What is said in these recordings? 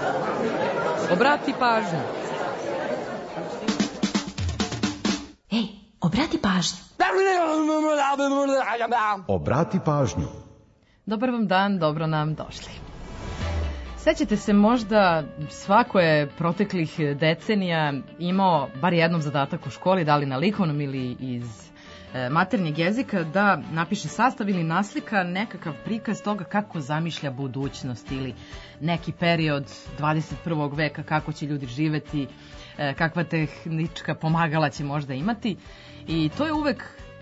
Obrati pažnju. Ej, obrati pažnju. Obrati pažnju. Dobar vam dan, dobro nam došli. Sećate se možda, svako je proteklih decenija imao bar jednom zadatak u školi, da li na likovnom ili iz maternjeg jezika, da napiše sastav ili naslika nekakav prikaz toga kako zamišlja budućnost ili neki period 21. veka, kako će ljudi živeti, kakva tehnička pomagala će možda imati. I to je uvek,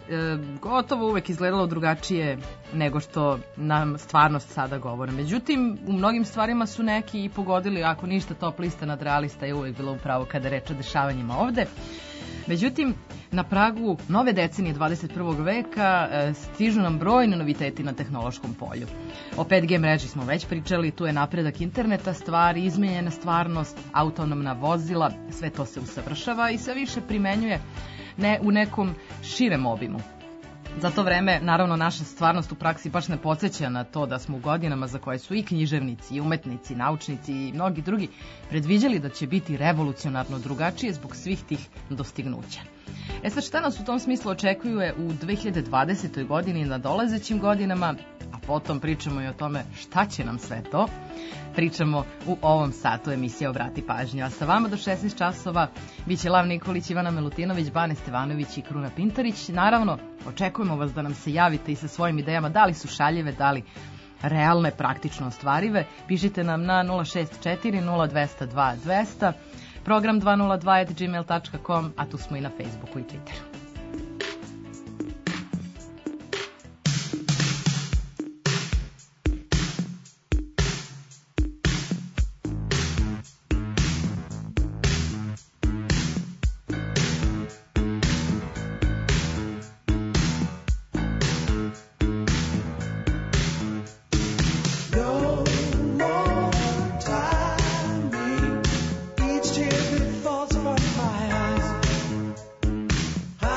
gotovo uvek izgledalo drugačije nego što nam stvarnost sada govore. Međutim, u mnogim stvarima su neki i pogodili, ako ništa, top lista nadrealista je uvek bila upravo kada reč o dešavanjima ovde. Međutim, na pragu nove decenije 21. veka stižu nam brojni noviteti na tehnološkom polju. O 5G mreži smo već pričali, tu je napredak interneta stvari, izmenjena stvarnost, autonomna vozila, sve to se usavršava i sve više primenjuje u nekom širem obimu. Za to vreme, naravno, naša stvarnost u praksi baš ne podsjeća na to da smo u godinama za koje su i književnici, i umetnici, i naučnici i mnogi drugi predviđali da će biti revolucionarno drugačije zbog svih tih dostignuća. Sad, šta nas u tom smislu očekuje u 2020. godini na dolazećim godinama, a potom pričamo i o tome šta će nam sve to, pričamo u ovom satu emisije Obrati pažnju. A sa vama do 16 časova biće Lav Nikolić, Ivana Milutinović, Bane Stevanović i Kruna Pintarić. Naravno, očekujemo vas da nam se javite i sa svojim idejama, da li su šaljive, da li realne, praktično ostvarive. Pišite nam na 064 0202 200, program 202@gmail.com, a tu smo i na Facebooku i Twitteru. Each tear that falls from my eyes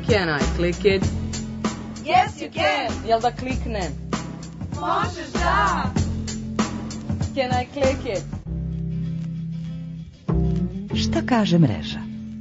Can I click it? Yes, you can. Jel da kliknem? Možeš da. Can I click it? Šta kaže mreža?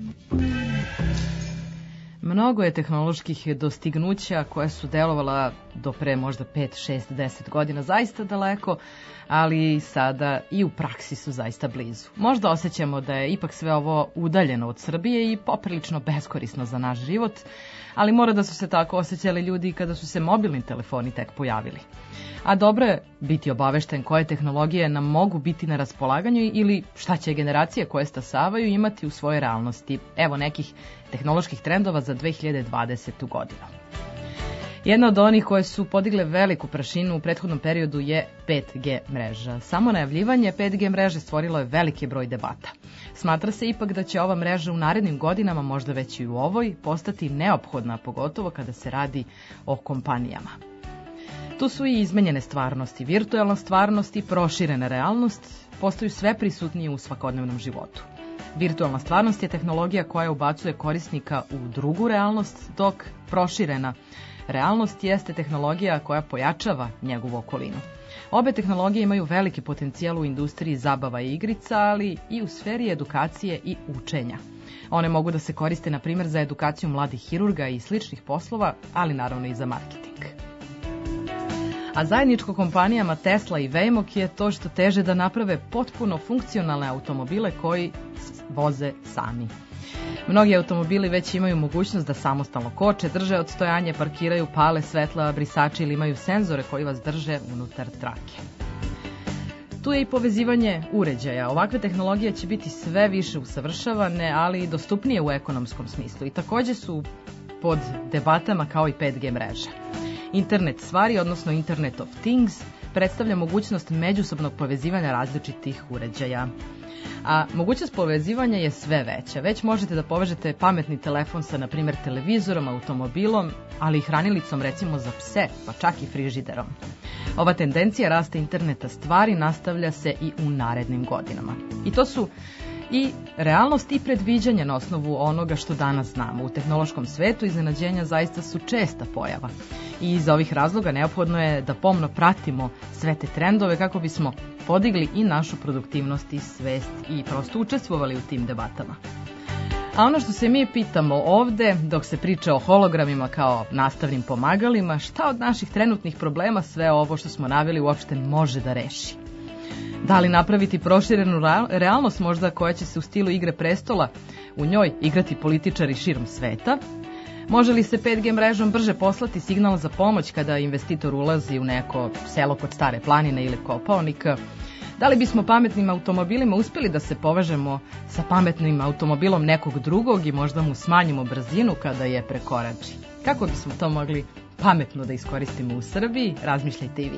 Mnogo je tehnoloških dostignuća koja su delovala do pre možda 5, 6, 10 godina zaista daleko, ali sada i u praksi su zaista blizu. Možda osjećamo da je ipak sve ovo udaljeno od Srbije i poprilično beskorisno za naš život, ali mora da su se tako osjećali ljudi kada su se mobilni telefoni tek pojavili. A dobro je biti obavešten koje tehnologije nam mogu biti na raspolaganju ili šta će generacije koje stasavaju imati u svojoj realnosti. Evo nekih tehnoloških trendova za 2020. godinu. Jedna od onih koje su podigle veliku prašinu u prethodnom periodu je 5G mreža. Samo najavljivanje 5G mreže stvorilo je veliki broj debata. Smatra se ipak da će ova mreža u narednim godinama, možda već i u ovoj, postati neophodna, pogotovo kada se radi o kompanijama. Tu su i izmenjene stvarnosti, virtualna stvarnost i proširena realnost postaju sve prisutnije u svakodnevnom životu. Virtualna stvarnost je tehnologija koja ubacuje korisnika u drugu realnost, dok proširena realnost jeste tehnologija koja pojačava njegovu okolinu. Obe tehnologije imaju veliki potencijal u industriji zabava i igrica, ali i u sferi edukacije i učenja. One mogu da se koriste, na primjer, za edukaciju mladih hirurga i sličnih poslova, ali naravno i za marketing. A zajedničko kompanijama Tesla i Waymo je to što teže da naprave potpuno funkcionalne automobile koji voze sami. Mnogi automobili već imaju mogućnost da samostalno koče, drže odstojanje, parkiraju, pale svetla, brisači ili imaju senzore koji vas drže unutar trake. Tu je i povezivanje uređaja. Ovakve tehnologije će biti sve više usavršavane, ali i dostupnije u ekonomskom smislu i također su pod debatama kao i 5G mreža. Internet stvari, odnosno Internet of Things, predstavlja mogućnost međusobnog povezivanja različitih uređaja. A mogućnost povezivanja je sve veća. Već možete da povežete pametni telefon sa, na primjer, televizorom, automobilom, ali i hranilicom, recimo za pse, pa čak i frižiderom. Ova tendencija rasta interneta stvari nastavlja se i u narednim godinama. I to su i realnost i predviđanja na osnovu onoga što danas znamo. U tehnološkom svetu iznenađenja zaista su česta pojava. I iz ovih razloga neophodno je da pomno pratimo sve te trendove kako bismo podigli i našu produktivnost i svest i prosto učestvovali u tim debatama. A ono što se mi pitamo ovde, dok se priča o hologramima kao nastavnim pomagalima, šta od naših trenutnih problema sve ovo što smo naveli uopšte može da reši? Da li napraviti proširenu realnost možda koja će se u stilu Igre prestola u njoj igrati političari širom sveta? Može li se 5G mrežom brže poslati signal za pomoć kada investitor ulazi u neko selo kod Stare planine ili Kopaonika? Da li bismo pametnim automobilima uspjeli da se povežemo sa pametnim automobilom nekog drugog i možda mu smanjimo brzinu kada je prekorači? Kako bismo to mogli pametno da iskoristimo u Srbiji? Razmišljajte i vi.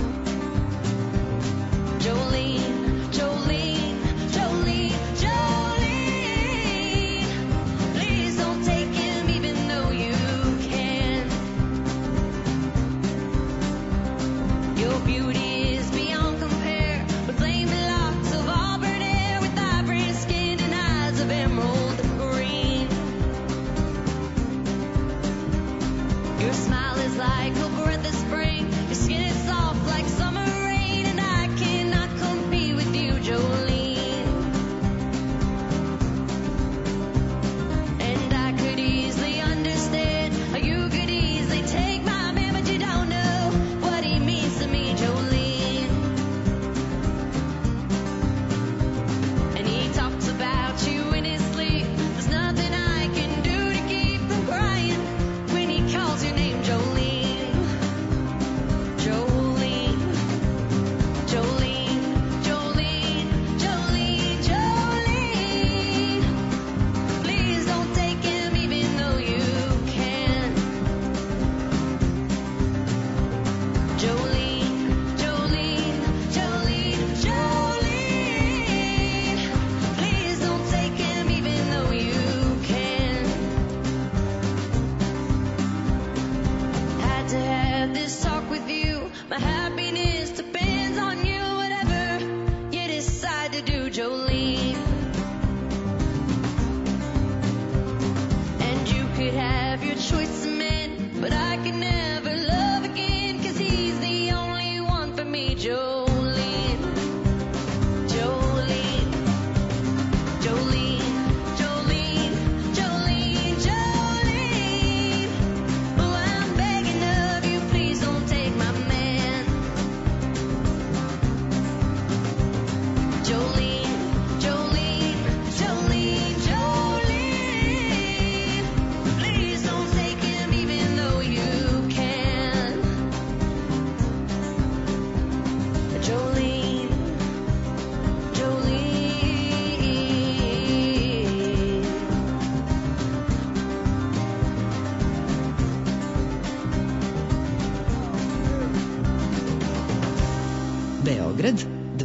Jolene, Jolene, Jolene, Jolene.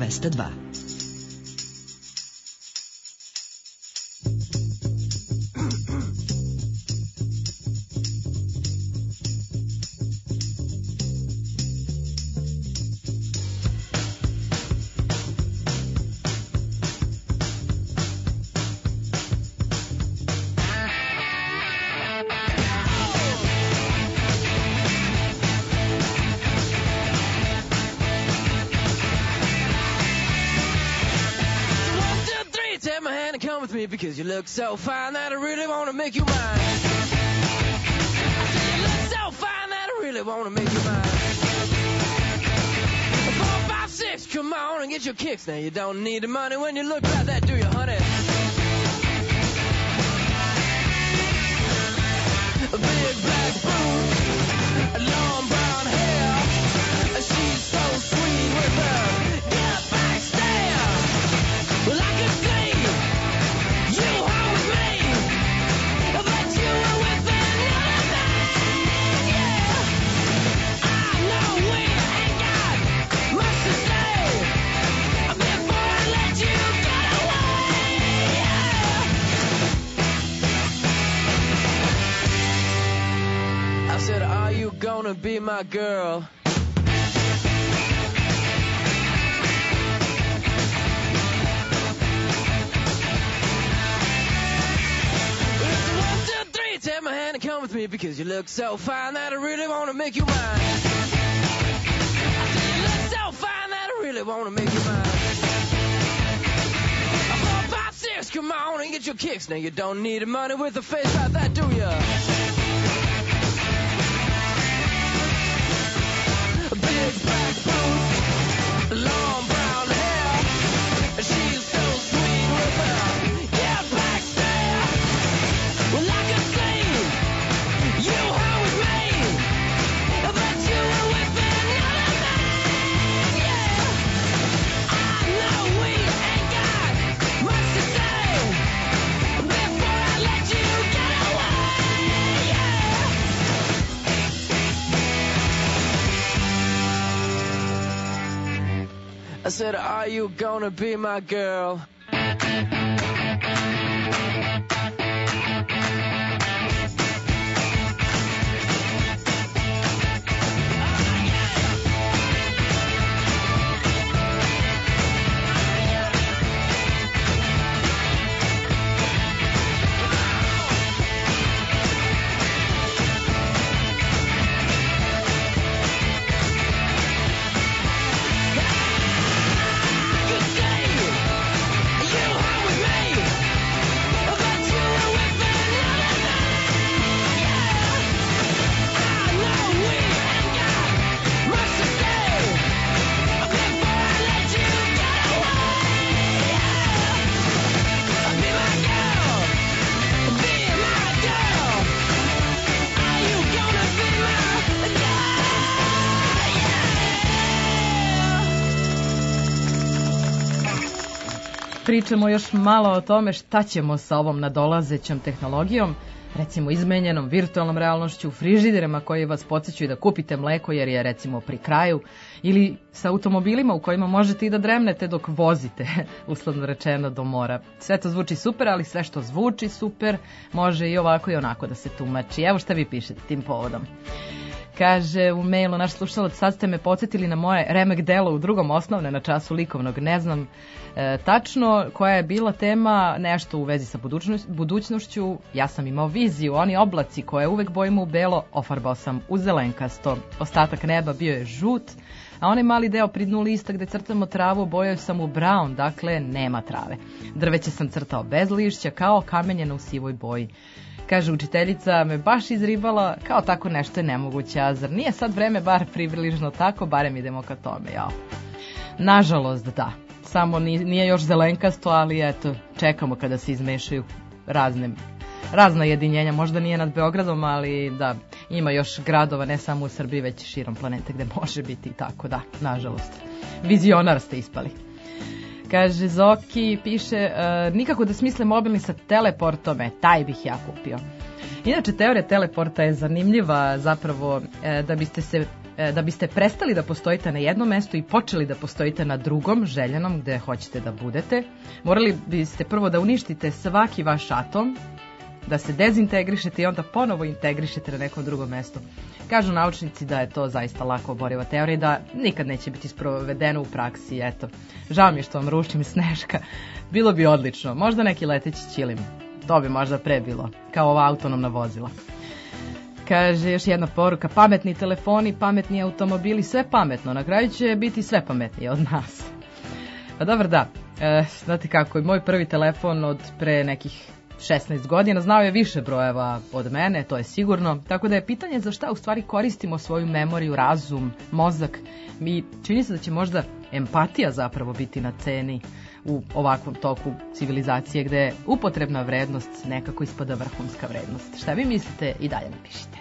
202. Because you look so fine that I really want to make you mine. I said you look so fine that I really want to make you mine. 4, 5, 6, come on and get your kicks. Now you don't need the money when you look like that, do you, honey? A big black boots, long brown hair. She's so sweet with her get back stare. Well, I could see you are with me, but you were with another man, yeah. I know we ain't got much to say before I let you get away, yeah. I said, are you gonna be my girl? Take my hand and come with me because you look so fine that I really want to make you mine. I said you look so fine that I really want to make you mine. 4, 5, 6, come on and get your kicks. Now you don't need the money with a face like that, do ya? Big black boots, long brown hair. She's so sweet with her yeah, black stare. Well, I could see you were with me, but you were with another man, yeah. I know we ain't got much to say before I let you get away, yeah. I said, are you gonna be my girl? Pričamo još malo o tome šta ćemo sa ovom nadolazećom tehnologijom, recimo izmenjenom virtualnom realnošću, frižiderima koji vas podsjećaju da kupite mleko jer je recimo pri kraju, ili sa automobilima u kojima možete i da dremnete dok vozite, uslovno rečeno, do mora. Sve to zvuči super, ali sve što zvuči super može i ovako i onako da se tumači. Evo šta vi pišete tim povodom. Kaže u mailu naš slušalac, sad ste me podsjetili na moje remek delo u drugom osnovne na času likovnog. Ne znam tačno koja je bila tema, nešto u vezi sa budućnošću. Ja sam imao viziju, oni oblaci koje uvek bojimo u belo, ofarbao sam u zelenkasto. Ostatak neba bio je žut, a onaj mali deo pri dnu lista gde crtamo travu bojao sam u brown, dakle nema trave. Drveće sam crtao bez lišća, kao kamenjeno u sivoj boji. Kaže, učiteljica me baš izribala, kao tako nešto je nemoguće, a zar nije sad vreme bar približno tako, barem idemo ka tome, jao. Nažalost, da. Samo nije još zelenkasto, ali eto, čekamo kada se izmešaju razna jedinjenja. Možda nije nad Beogradom, ali da, ima još gradova, ne samo u Srbiji, već širom planete gde može biti i tako, da, nažalost. Vizionar ste ispali. Kaže, Zoki piše, nikako da smisle mobilni sa teleportom, taj bih ja kupio. Inače, teorija teleporta je zanimljiva zapravo da biste se Da biste prestali da postojite na jednom mestu i počeli da postojite na drugom, željenom, gde hoćete da budete, morali biste prvo da uništite svaki vaš atom, da se dezintegrišete i onda ponovo integrišete na nekom drugom mestu. Kažu naučnici da je to zaista lako oboriva teorija i da nikad neće biti sprovedeno u praksi. Eto, žao mi je što vam rušim Sneška. Bilo bi odlično. Možda neki leteći ćilim. To bi možda pre bilo, kao ova autonomna vozila. Kaže još jedna poruka, pametni telefoni, pametni automobili, sve pametno. Na kraju će biti sve pametnije od nas. Pa dobro, da. Znate kako, moj prvi telefon od pre nekih 16 godina znao je više brojeva od mene, to je sigurno. Tako da je pitanje za šta u stvari koristimo svoju memoriju, razum, mozak. Mi čini se da će možda empatija zapravo biti na ceni u ovakvom toku civilizacije gde upotrebna vrednost nekako ispada vrhunska vrednost. Šta vi mislite i dalje napišite.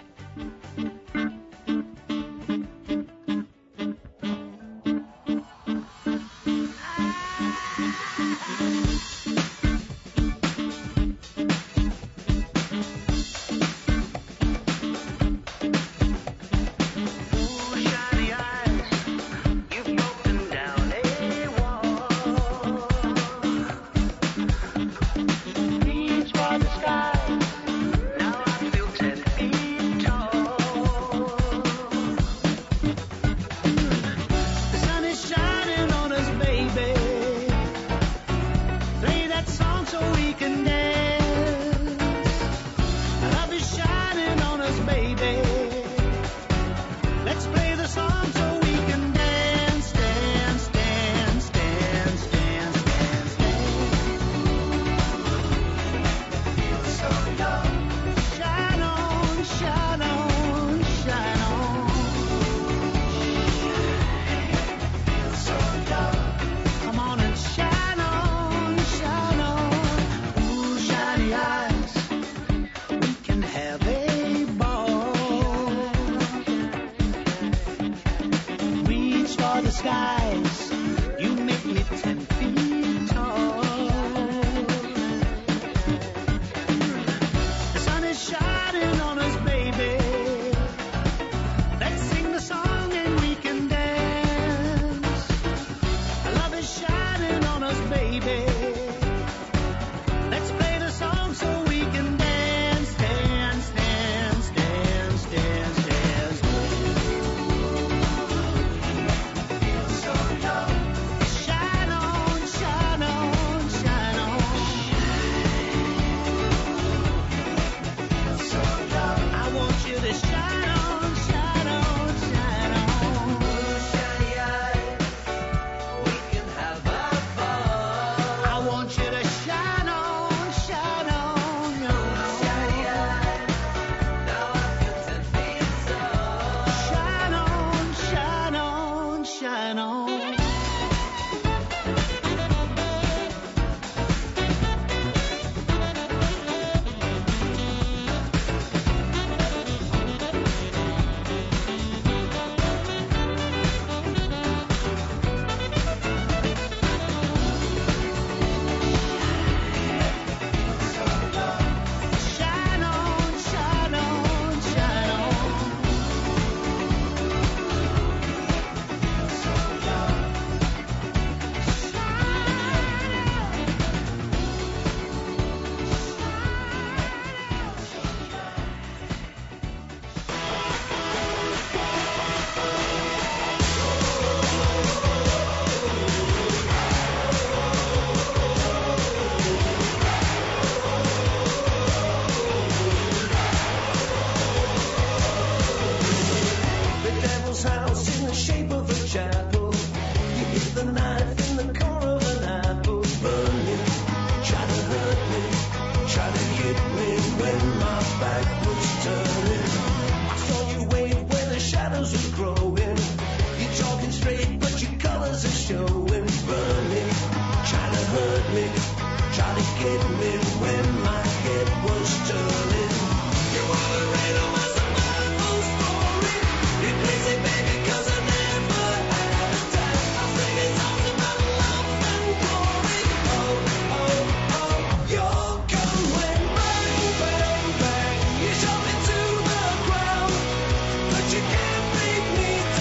You shot me to the ground, but you can't break me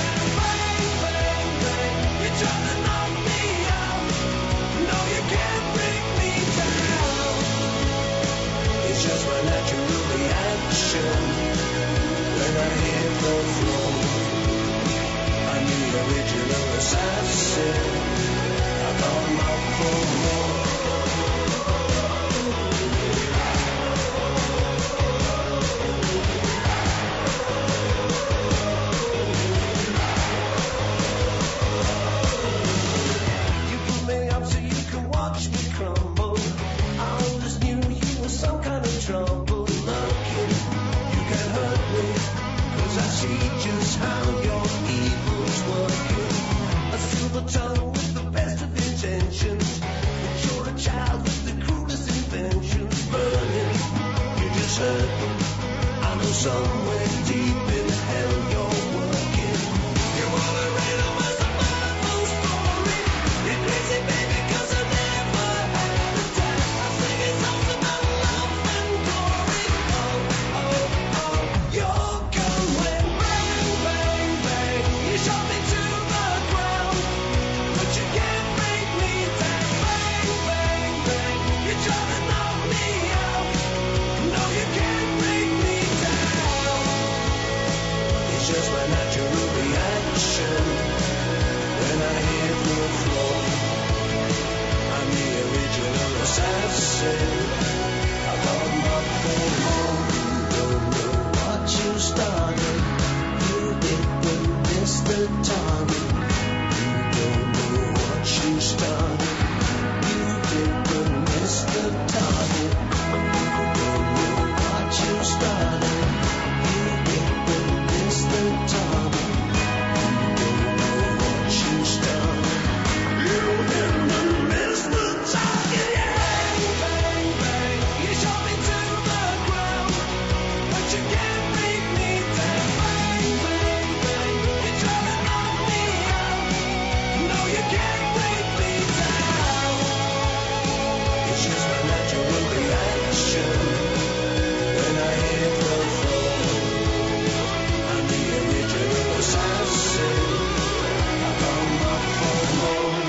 somewhere deep in hell you're working. You wanna read a Bible story? You're crazy, baby, 'cause I never had a time. I sing it songs about love and glory. Oh, oh, oh, your gun went bang, bang, bang. You shot me to the ground, but you can't break me down. Bang, bang, bang. You try to knock me out. No, you can't break me down. It's just my natural reaction when I hit the floor. I'm the original assassin. I got my phone home. Don't know what you started. You didn't miss the target. You don't know what you started. You didn't miss the target. You don't know what you started. You didn't miss the target. You don't know what you started. You didn't miss the target. Yeah, bang, bang. You shot me to the ground, but you can't break me down. Bang, bang, bang. You try to knock me out. No, you can't break me down. It's just my natural reaction when I hit the floor. I'm the original assassin. I got my phone home.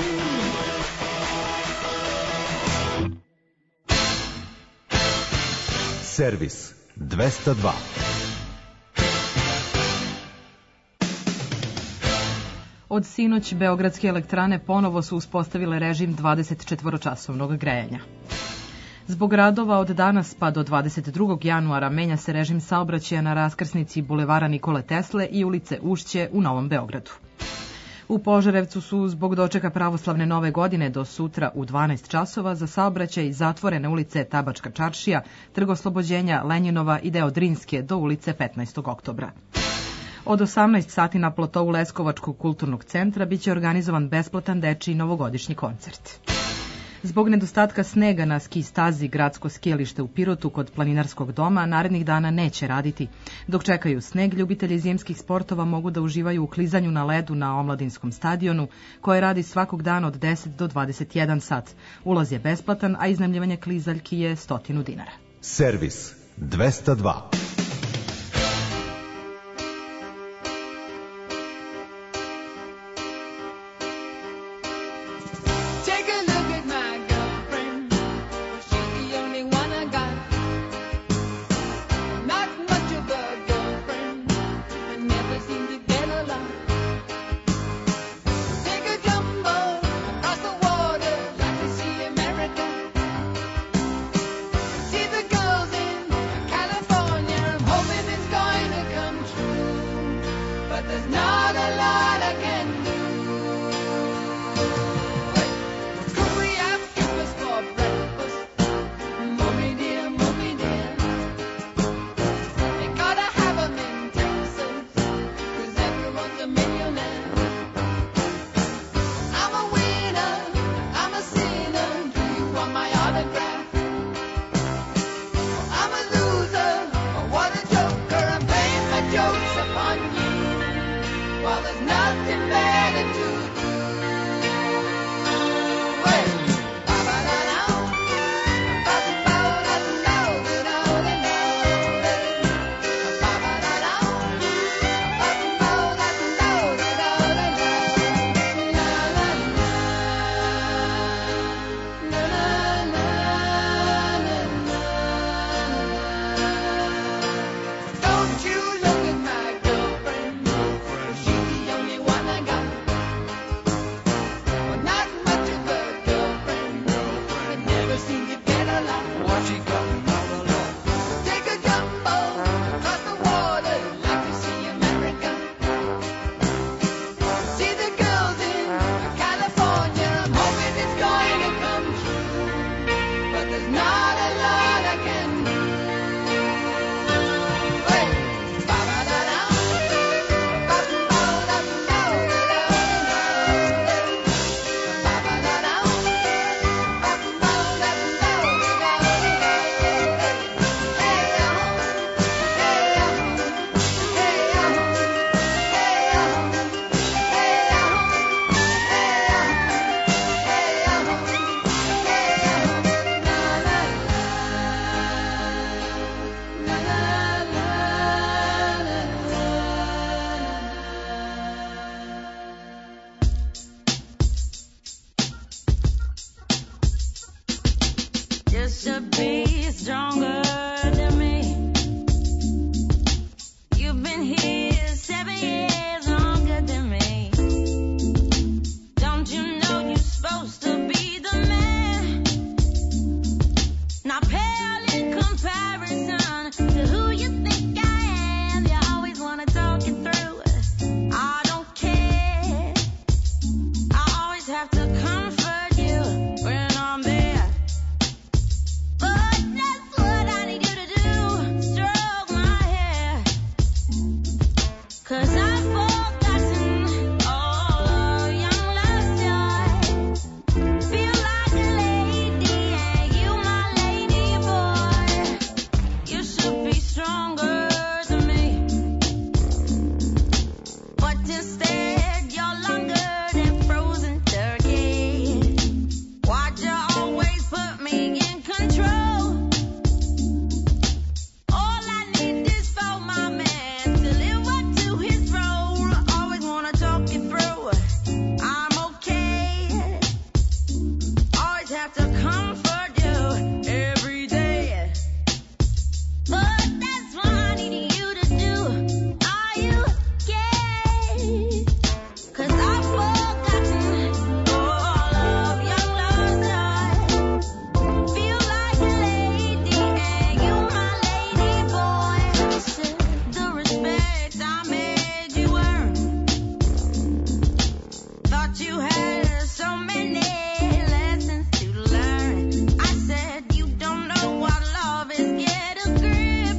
Servis 202. Od sinoć Beogradske elektrane ponovo su uspostavile režim 24-časovnog grejanja. Zbog radova od danas pa do 22. januara menja se režim saobraćaja na raskrsnici Bulevara Nikole Tesle i ulice Ušće u Novom Beogradu. U Požarevcu su zbog dočeka pravoslavne nove godine do sutra u 12 časova za saobraćaj zatvorene ulice Tabačka čaršija, Trg Oslobođenja, Lenjinova i deo Drinske do ulice 15. oktobra. Od 18 sati na plotou Leskovačkog kulturnog centra biće organizovan besplatan dečiji novogodišnji koncert. Zbog nedostatka snega na ski stazi gradsko skijalište u Pirotu kod planinarskog doma narednih dana neće raditi. Dok čekaju sneg, ljubitelji zimskih sportova mogu da uživaju u klizanju na ledu na Omladinskom stadionu, koje radi svakog dana od 10 do 21 sat. Ulaz je besplatan, a iznajmljivanje klizaljki je 100 dinara. Servis 202. Take a look at my girlfriend. She's the only one I got. Not much of a girlfriend, but never seem to get along. Take a jumbo across the water, like to see America. See the girls in California. You should be stronger than me. You've been here 7 years longer than me. Don't you know you're supposed to be the man? Not pale in comparison to who you think I am. You always wanna talk it through. I don't care. I always have to comfort you when I'm there. But that's what I need you to do. Stroke my hair. 'Cause I've forgotten all of young love's joy. Feel like a lady and you my lady boy. You should be stronger than me. But instead you're longer than frozen turkey. Why'd you always put me in control? All I need is for my man to live up to his role. Always wanna talk it through. I'm okay. Always have to comfort you every day. But that's what I need you to do. Are you gay? 'Cause I've forgotten all of young love's life. Feel like a lady and you my lady boy. The respect I made you earn. Thought you had so many lessons to learn. I said you don't know what love is. Get a grip.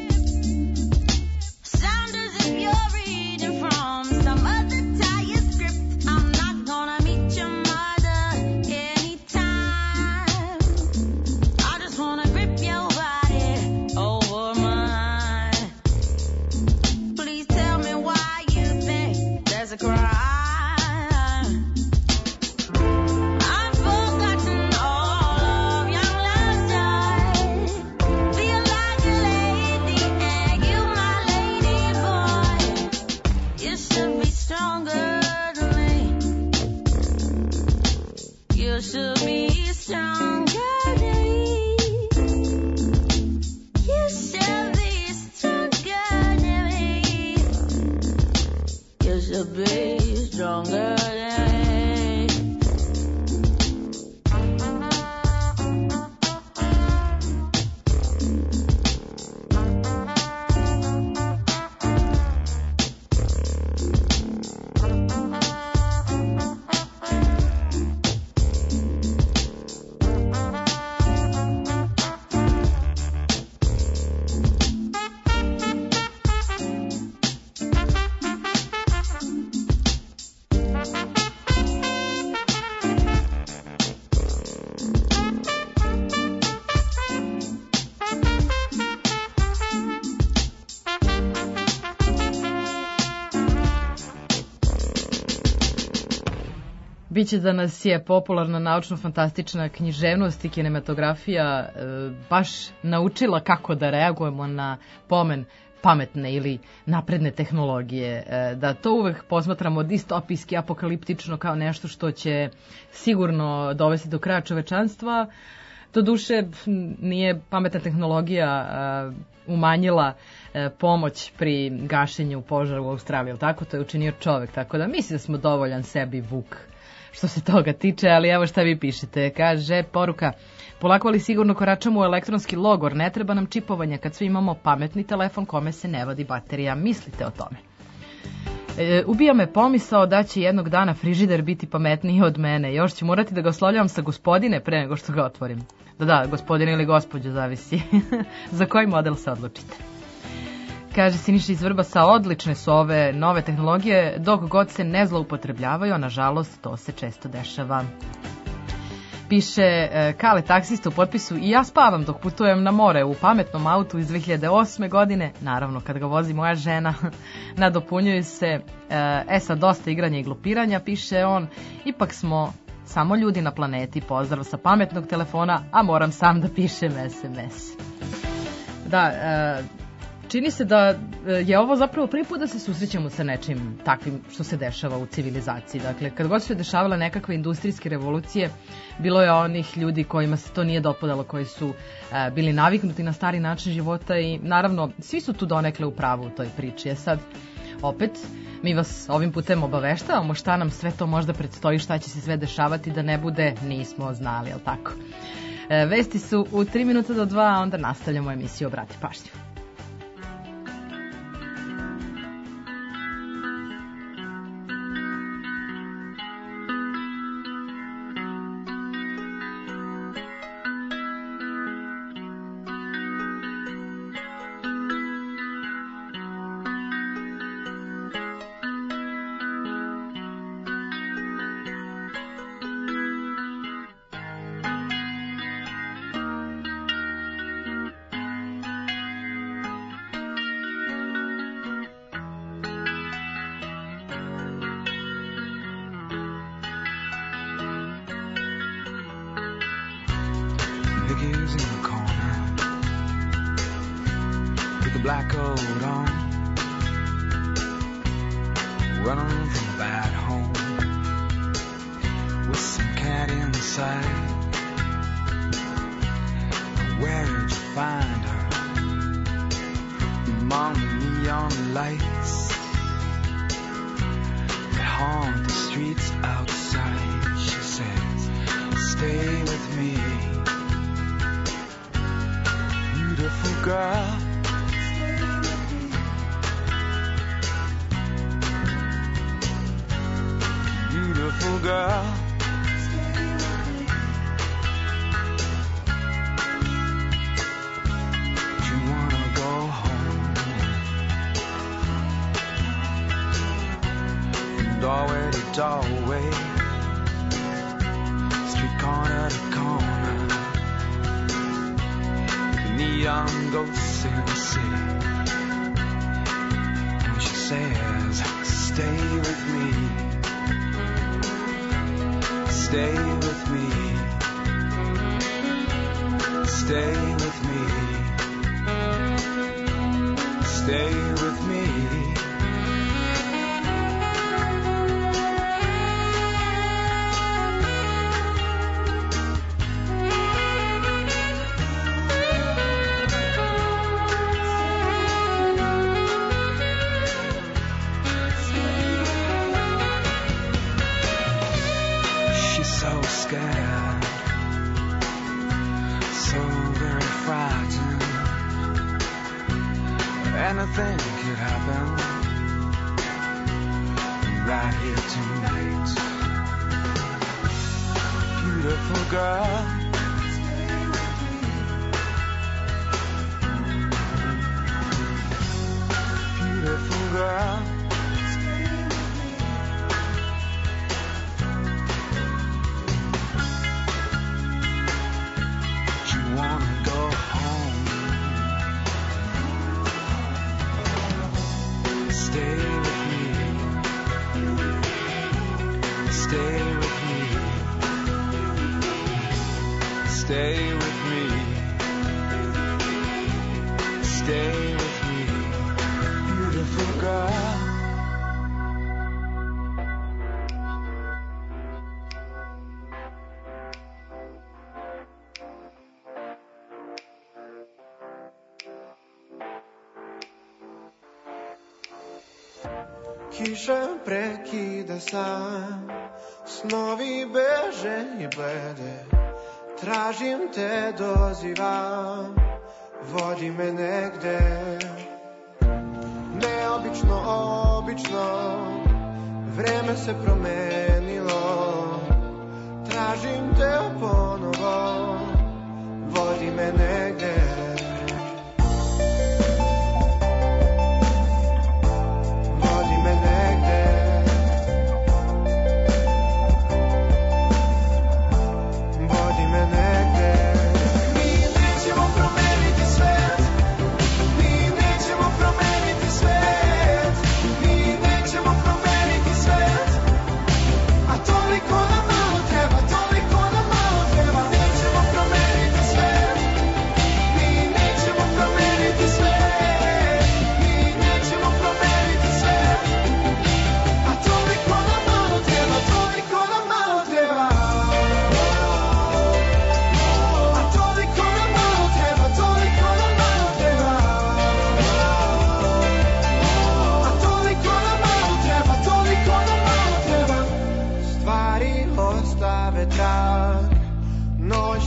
Sound as if you're reading from some other tired script. I'm not gonna meet your mother anytime. I just wanna grip your body over mine. Please tell me why you think there's a crime. I've forgotten all of young love's joy. Feel like a lady and you my lady boy. You should be stronger than me. You should be stronger than me. You should be stronger than me. You should be stronger than me. Biće da nas je popularna naučno-fantastična književnost i kinematografija baš naučila kako da reagujemo na pomen pametne ili napredne tehnologije, da to uvek posmatramo distopijski, apokaliptično kao nešto što će sigurno dovesti do kraja čovečanstva. Doduše, nije pametna tehnologija umanjila pomoć pri gašenju požara u Australiji, ali tako to je učinio čovek, tako da mislim da smo dovoljan sebi vuk što se toga tiče, ali evo šta vi pišete. Kaže poruka: polako ali sigurno koračamo u elektronski logor, ne treba nam čipovanje kad svi imamo pametni telefon kome se ne vadi baterija. Mislite o tome? Ubija me pomisao da će jednog dana frižider biti pametniji od mene. Još ću morati da ga oslovljavam sa gospodine pre nego što ga otvorim. Da, gospodine ili gospođo, zavisi za koji model se odlučite. Kaže Siniša iz Vrbasa, odlične su ove nove tehnologije dok god se ne zloupotrebljavaju, a nažalost to se često dešava. Piše Kale taksista u potpisu: i ja spavam dok putujem na more u pametnom autu iz 2008. godine, naravno kad ga vozi moja žena. Nadopunjuju se, sad dosta igranja i glupiranja, piše on, ipak smo samo ljudi na planeti, pozdrav sa pametnog telefona, a moram sam da pišem SMS. Da, čini se da je ovo zapravo prvi put da se susrećemo sa nečim takvim što se dešava u civilizaciji. Dakle, kad god su se dešavala nekakve industrijske revolucije, bilo je onih ljudi kojima se to nije dopadalo, koji su bili naviknuti na stari način života i naravno svi su tu donekle u pravu u toj priči. Je sad, opet, mi vas ovim putem obaveštavamo šta nam sve to možda predstoji, šta će se sve dešavati, da ne bude nismo znali, jel tako? Vesti su u 3 minuta do 2, a onda nastavljamo emisiju Obrati pažnju. Piggy's in the corner with the black coat on, running from a bad home with some cat inside. Where did you find her? Among the neon lights that haunt the streets outside. She says, stay with me, beautiful girl. Beautiful girl. You wanna go home, from doorway to doorway, street corner to corner, neon ghosts in the city. And she says, stay with me, stay with me, stay with me, stay with me. So scared, so very frightened. Anything could happen right here tonight. Beautiful girl. Beautiful girl. Stay with me, stay with me, beautiful girl. Kiša prekida san, snovi beže i blede. Tražim te, dozivam, vodi me negde. Neobično, obično, vreme se promenilo. Tražim te ponovo, vodi me negde. Vodi me negde. Vodi me negde. Mi nećemo promeniti svet. Mi nećemo promeniti svet. Mi nećemo promeniti svet. A toliko nam malo treba, toliko nam malo treba. Nećemo promeniti svet.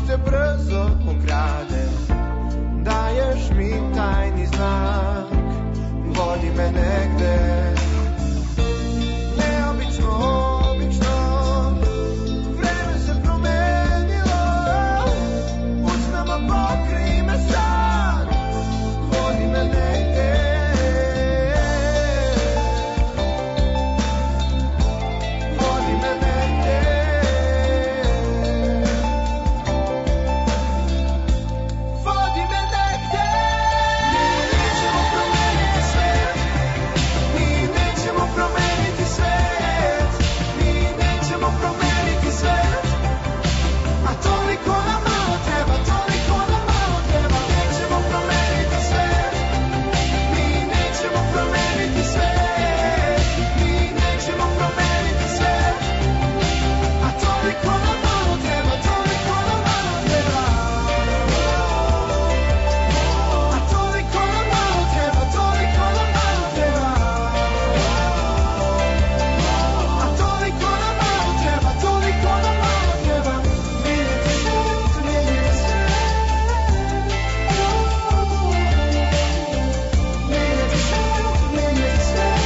te brzo ukrade. Daješ mi tajni znak, vodi me negde. Neobično, obično, vreme se promenilo, usnama pokri me sad, vodi me negde. Vodi me negde. Vodi me negde. Mi nećemo promeniti svet. Mi nećemo promeniti svet. A toliko nam malo treba, toliko nam malo treba. Nećemo promeniti svet. Mi nećemo promeniti svet. Mi nećemo promeniti svet. A toliko nam malo treba, toliko nam malo treba. A toliko nam malo treba, toliko nam malo treba. A toliko nam malo treba, toliko nam malo treba. Mijenjati svet, mijenjati svet. Mijenjati svet, mijenjati svet.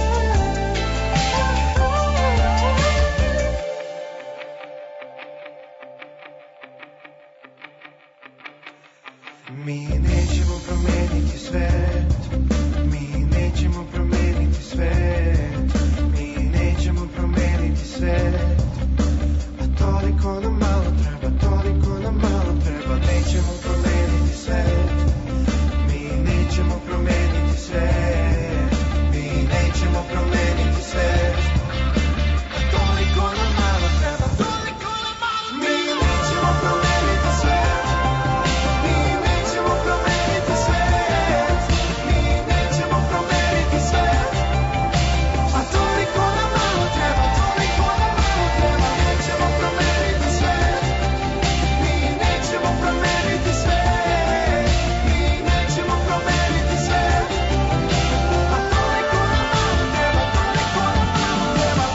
Mi nećemo promeniti svet. Mi nećemo promeniti svet. Mi nećemo promeniti svet. A toliko nam malo treba, toliko nam malo treba. Nećemo promeniti svet. Mi nećemo promeniti svet. Mi nećemo promeniti svet. A toliko nam malo treba, toliko nam malo. Mi nećemo promeniti svet. Mi nećemo promeniti svet. Mi nećemo promeniti svet. A toliko nam malo treba, toliko nam malo treba. Nećemo promeniti svet. Mi nećemo promeniti svet. Mi nećemo promeniti svet. A toliko nam malo treba, toliko nam malo treba.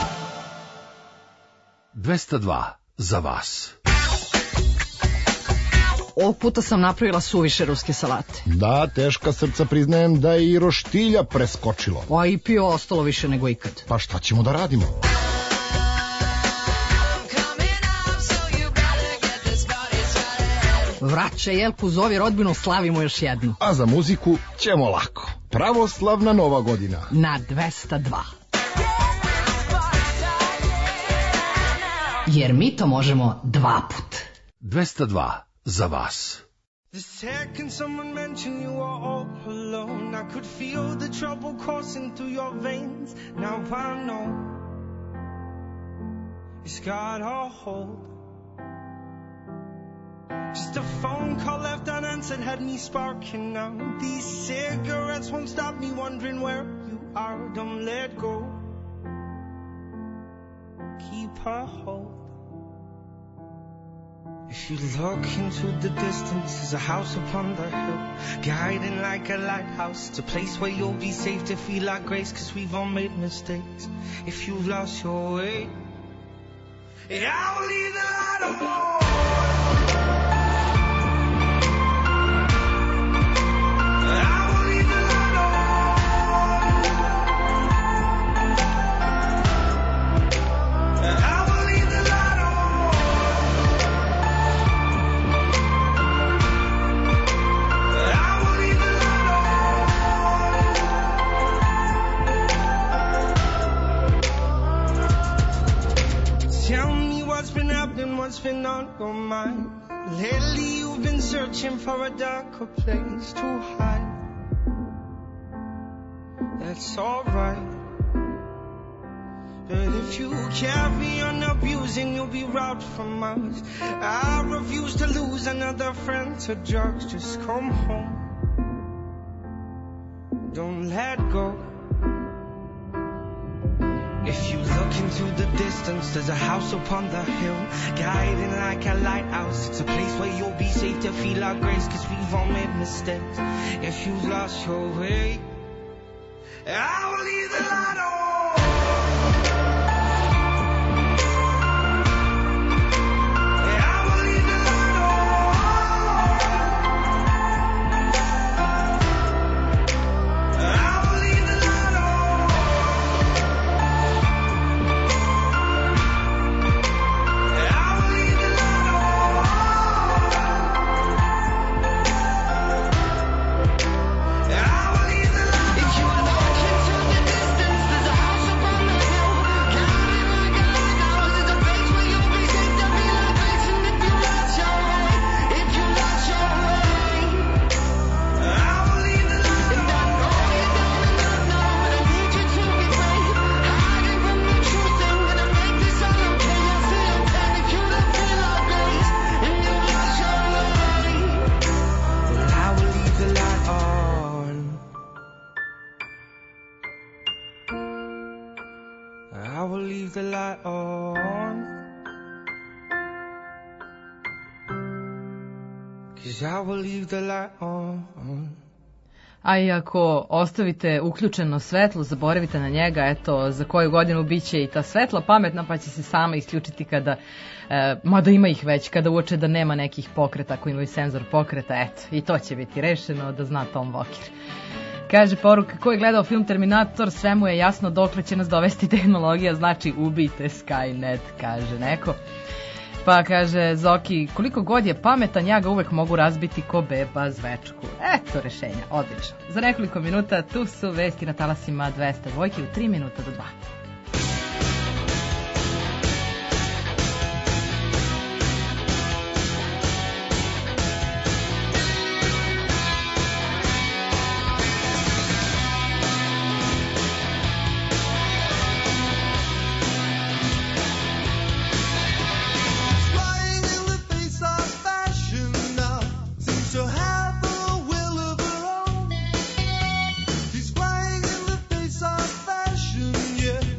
202 za vas. Ovog puta sam napravila suviše ruske salate. Da, teška srca priznajem da je i roštilja preskočilo. A i pio ostalo više nego ikad. Pa šta ćemo da radimo? Vraća Jelku, zovi rodbinu, slavimo još jednu. A za muziku ćemo lako. Pravoslavna Nova godina. Na 202. Jer mi to možemo 2 put. 202 za vas. The second someone mentioned you were all alone, I could feel the trouble coursing through your veins. Now I know it's got a hold. Just a phone call left unanswered had me sparking now. These cigarettes won't stop me wondering where you are. Don't let go. Keep a hold. If you look into the distance, there's a house upon the hill, guiding like a lighthouse. It's a place where you'll be safe to feel like grace, 'cause we've all made mistakes. If you've lost your way, I will leave the light on. What's been on your mind? Lately you've been searching for a darker place to hide. That's alright. But if you carry on abusing, you'll be robbed from us. I refuse to lose another friend to drugs. Just come home. Don't let go. If you look into the distance, there's a house upon the hill, guiding like a lighthouse. It's a place where you'll be safe to feel our grace, 'cause we've all made mistakes. If you've lost your way, I will leave the light on. I will leave the light on. light on. 'Cause I will leave the light on. A i ako ostavite uključeno svetlo, zaboravite na njega, eto, za koju godinu bit će i ta svetla pametna, pa će se sama isključiti kada, mada ima ih već, kada uoče da nema nekih pokreta, ako imaju senzor pokreta, eto, i to će biti rešeno, da zna Tom Walker. Kaže poruka, ko je gledao film Terminator, sve mu je jasno dokle će nas dovesti tehnologija, znači ubijte Skynet, kaže neko. Pa kaže Zoki, koliko god je pametan, ja ga uvek mogu razbiti ko beba zvečku. Eto rešenja, odlično. Za nekoliko minuta tu su vesti na talasima 200 dvojke u 3 minuta do 2. Flying in the face of fashion now, seems to have a will of her own. He's flying in the face of fashion, yeah.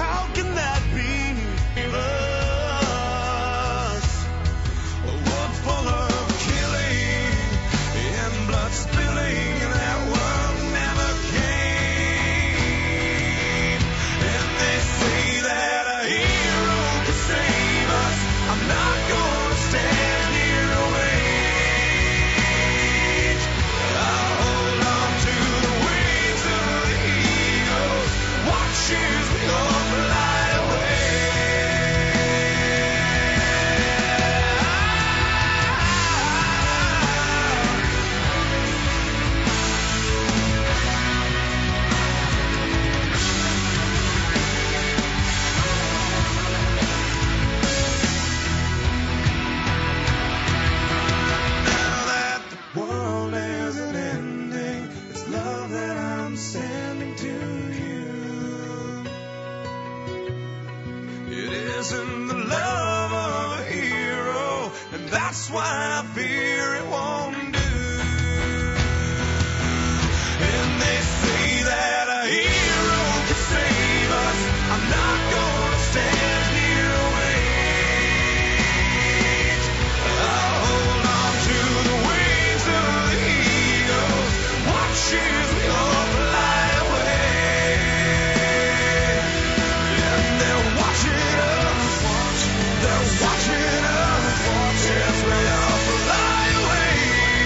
How can that be? Us, a world full of killing and blood spilling, that world never came. And they say that a hero can save us. I'm not gonna stand here and wait. I'll hold on to the wings of the eagle, watch as we all fly away. Now that the world isn't ending, it's love that I'm sending to you. It isn't the love of a hero, and that's why I fear it won't do. And they say that a hero can save us. I'm not gonna stand here and wait. I'll hold on to the wings of the eagle, watch as we all fly away. And they're watching us, they're watching us as we all fly away.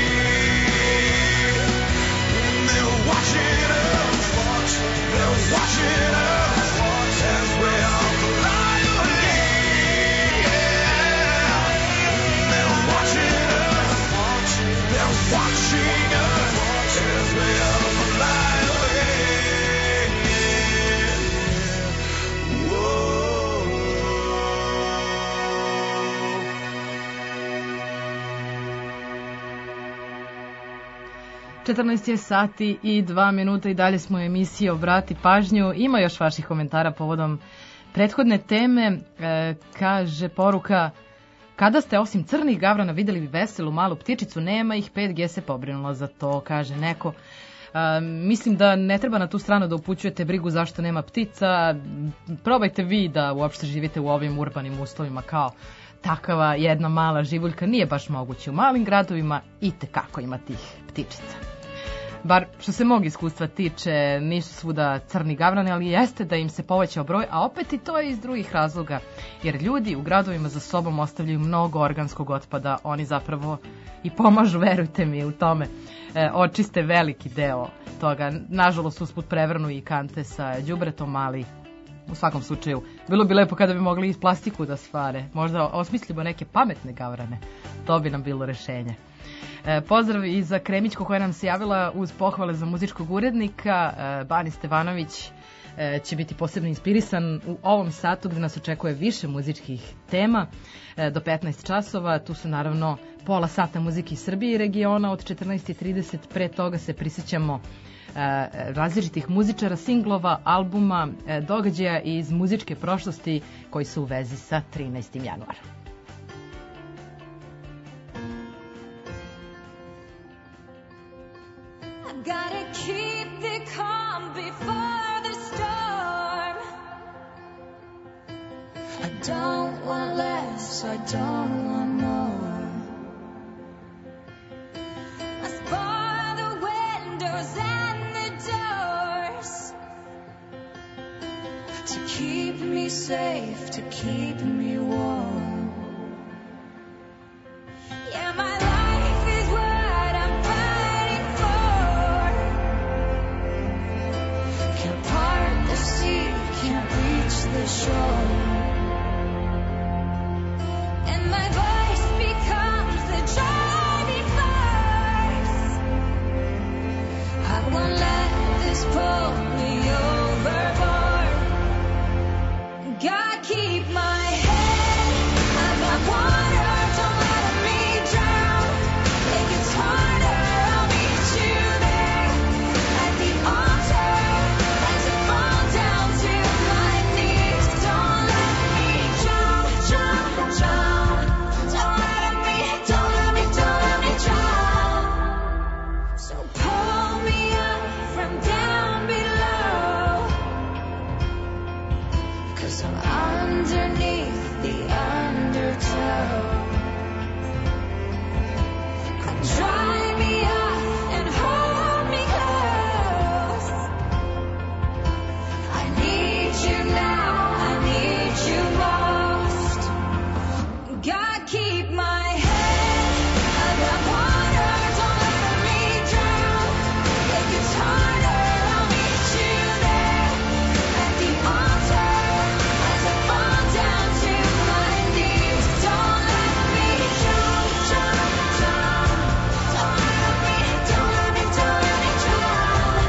And they're watching us, they're watching us as we all fly away. They're watching us, they're watching us as we all fly away. Whoa. 14 je sati i 2 minuta i dalje smo u emisiji Obrati pažnju. Ima još vaših komentara povodom prethodne teme. Kaže poruka: kada ste osim crnih gavrana videli veselu malu ptičicu, nema ih, 5G se pobrinulo za to, kaže neko. Mislim da ne treba na tu stranu da upućujete brigu zašto nema ptica. Probajte vi da uopšte živite u ovim urbanim uslovima kao takava jedna mala živuljka. Nije baš moguće. U malim gradovima itekako ima tih ptičica. Bar što se mog iskustva tiče, nisu svuda crni gavrani, ali jeste da im se povećao broj, a opet i to je iz drugih razloga, jer ljudi u gradovima za sobom ostavljaju mnogo organskog otpada, oni zapravo i pomažu, verujte mi, u tome. Očiste veliki deo toga. Nažalost, usput prevrnu i kante sa đubretom, ali u svakom slučaju bilo bi lepo kada bi mogli iz plastiku da stvare. Možda osmislimo neke pametne gavrane. To bi nam bilo rešenje. Pozdrav i za Kremićku koja nam se javila uz pohvale za muzičkog urednika. Bani Stevanović će biti posebno inspirisan u ovom satu gde nas očekuje više muzičkih tema do 15 časova. Tu su naravno pola sata muzike iz Srbije i regiona od 14:30. Pre toga se prisjećamo različitih muzičara, singlova, albuma, događaja iz muzičke prošlosti koji su u vezi sa 13. januarom. Gotta keep the calm before the storm. I don't want less, I don't want more. Must bar the windows and the doors to keep me safe, to keep me warm. Yeah, my life is what I'm fighting for. Can't part the sea, can't reach the shore. And my voice becomes the driving force. I won't let this pull me overboard. Gotta keep my head above water, don't let me drown. It gets harder, I'll meet you there at the altar as I fall down to my knees. Don't let me drown, drown, drown. Don't let me drown. So pull me up from down below. 'cause I'm underneath the undertow. Dry me up and hold me close. I need you now, I need you most. God, keep my head above water, don't let me drown. It gets harder, I'll meet you there at the altar as I fall down to my knees. Don't let me drown, drown, drown. Don't let me drown. Don't let me drown,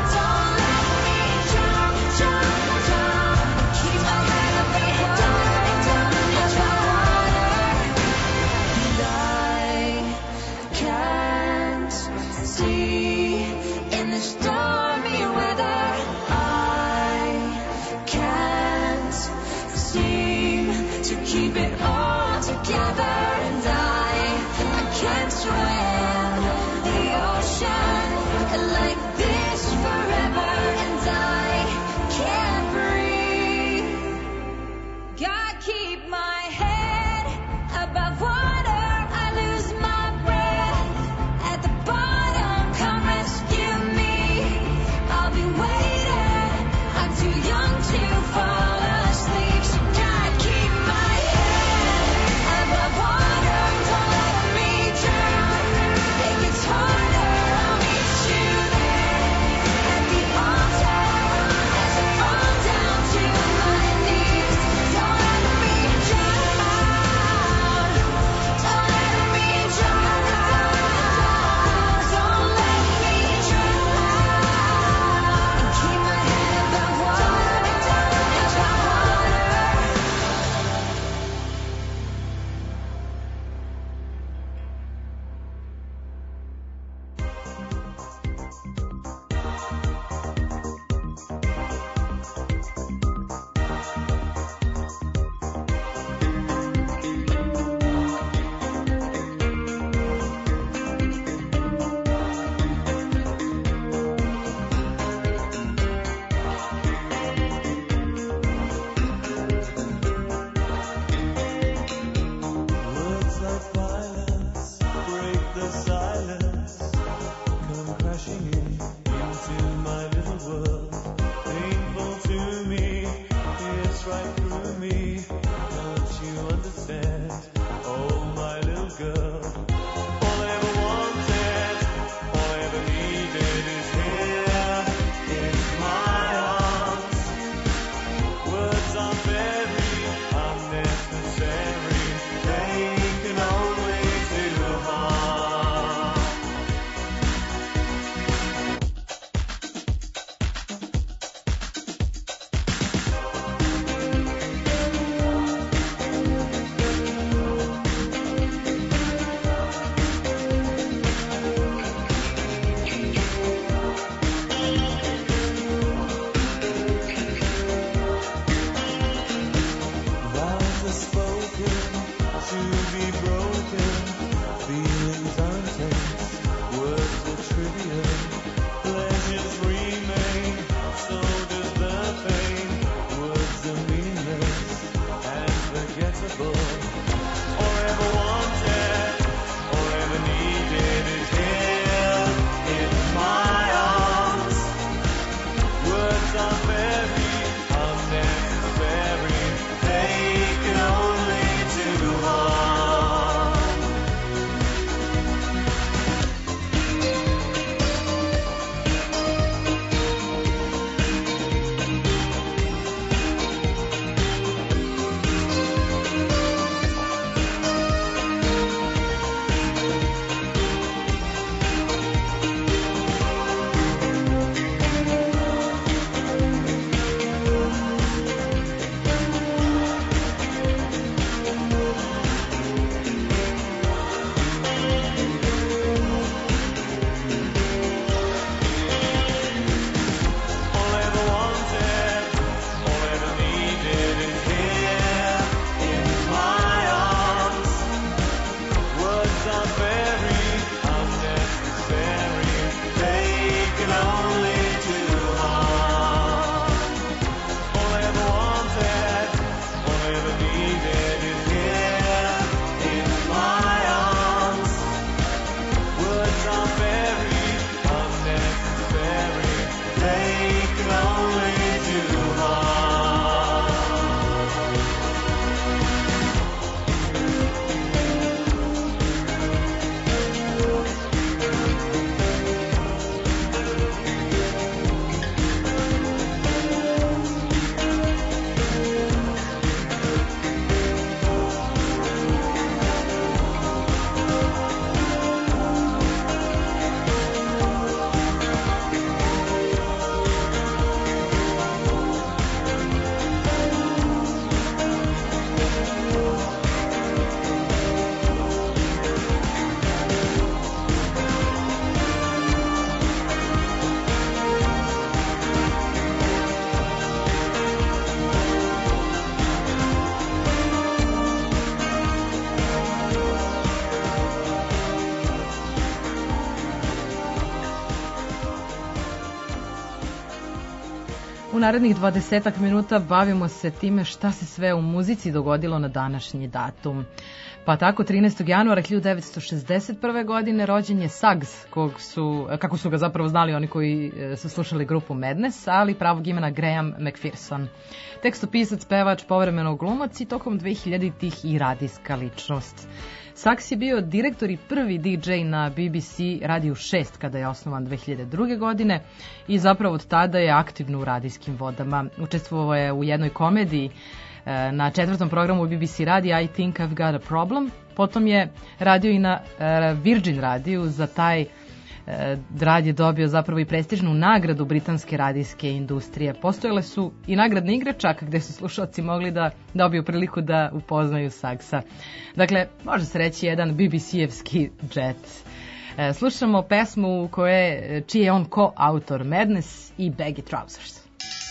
drown, drown. Keep my head above water, don't let me drown. And I can't see in the stormy weather. I can't seem to keep it all together. And I can't swim the ocean like this forever. And I can't breathe. God, keep my head above water. I lose my breath at the bottom. Come rescue me. I'll be waiting. I'm too young to fall asleep. So God, keep my head above water. Don't let me drown. It gets harder. I'll meet you there at the altar as I fall down to my knees. Don't let me drown. Don't let me drown. Don't let me drown. And keep my head above water, above water. Words like violence break the silence, come crashing into my little world. Painful to me, it's right through me. Don't you understand? Oh, my little girl. All I ever wanted, all I ever needed is here in my arms. Words are very unnecessary. They can only do harm. Vows are spoken to be broken. Feelings are intense. Words are trivial. Pleasures remain. So does the pain. Words are meaningless and forgettable. All I ever wanted, all I ever needed is here in my arms. Words are very unnecessary. They can only do harm. narednih 20 minuta bavimo se time šta se sve u muzici dogodilo na današnji datum. Pa tako 13. januara 1961. godine rođen je Suggs, kako su ga zapravo znali oni koji su slušali grupu Madness, ali pravog imena Graham McPherson. Tekstopisac, pevač, povremeno glumac i tokom 2000-ih i radijska ličnost. Suggs je bio direktor i prvi DJ na BBC Radiju 6 kada je osnovan 2002. godine i zapravo od tada je aktivno u radijskim vodama. Učestvovao je u jednoj komediji na 4. programu BBC radija I Think I've Got a Problem. Potom je radio i na Virgin radiju. Za taj rad je dobio zapravo i prestižnu nagradu britanske radijske industrije. Postojale su i nagradne igre čak gde su slušalci mogli da dobiju priliku da upoznaju Suggsa. Dakle, može se reći jedan BBC-evski džet. Slušamo pesmu čiji je on ko-autor, Madness i Baggy Trousers.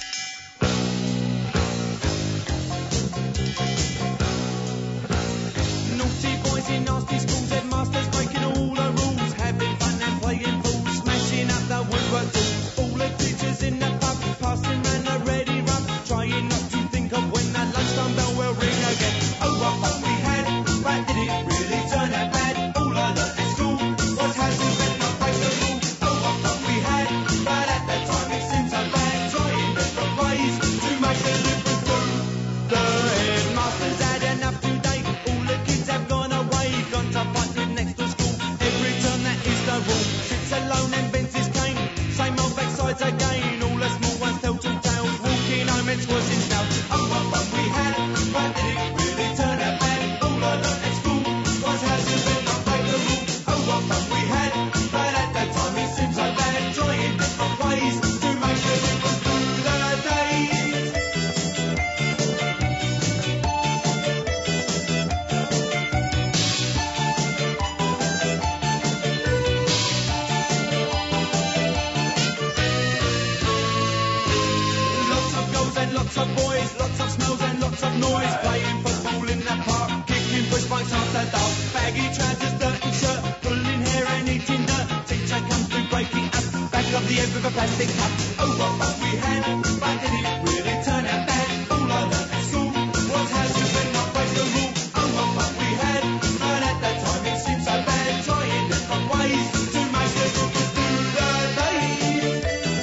In nasty schools, headmasters breaking all the rules, having fun and playing fools, smashing up the woodwork tools. All the teachers in the pub, passing round a ready rub, trying not to think of when the lunchtime bell will ring again. Oh, what fun we had, but did it really turn out bad? All I learned at school was how to bend my break the rules. Oh, what fun we had, but at that time it seemed so bad, trying different ways to make a difference through. The headmasters had enough today, all the kids have gone to fight with next to school. Every turn that is the rule. Sits alone and bends his cane. Same old backsides again. All the small ones tell two tales. Walking home and twisting snails. Oh, what fun we had, but did it really turn out bad? All I learned at school was how to bend and break the rules. Oh, what fun we had, but at that time it seemed so bad. Trying different ways to make a difference through the days. Lots of boys, lots of smells and lots of noise, playing football in the park, kicking push bikes after dark, baggy trousers, dirty shirt, pulling hair and eating dirt. Teacher comes to break it up, back of the head with a plastic cup. Oh, what fun we had, but did it really turn out bad? All I learned at school was how to bend up, break the rule. Oh, what fun we had, but at that time it seemed so bad, trying different ways to make a difference through the days.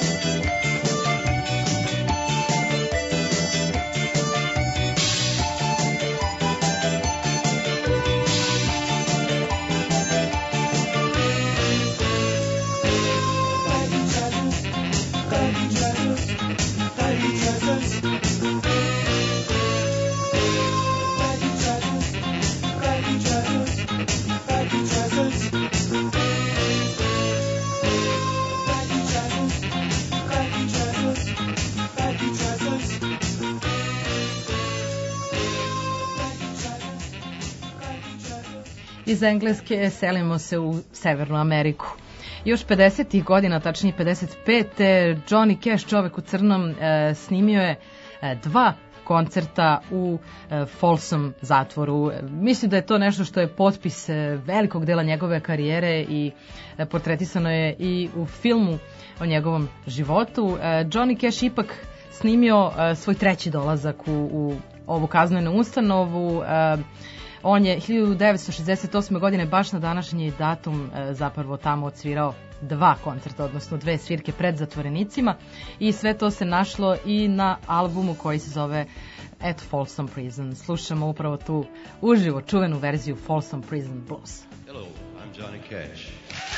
Iz Engleske selimo se u Severnu Ameriku. Još 50. godina, tačnije 55. Johnny Cash, čovek u crnom, snimio je 2 koncerta u Folsom zatvoru. Mislim da je to nešto što je potpis velikog dela njegove karijere i portretisano je i u filmu o njegovom životu. Johnny Cash ipak snimio svoj 3. dolazak u ovu kaznenu ustanovu. On je 1968. godine baš na današnji datum zapravo tamo odsvirao 2 koncerta, odnosno 2 svirke pred zatvorenicima i sve to se našlo i na albumu koji se zove At Folsom Prison. Slušamo upravo tu uživo čuvenu verziju Folsom Prison Blues. Hello, I'm Johnny Cash.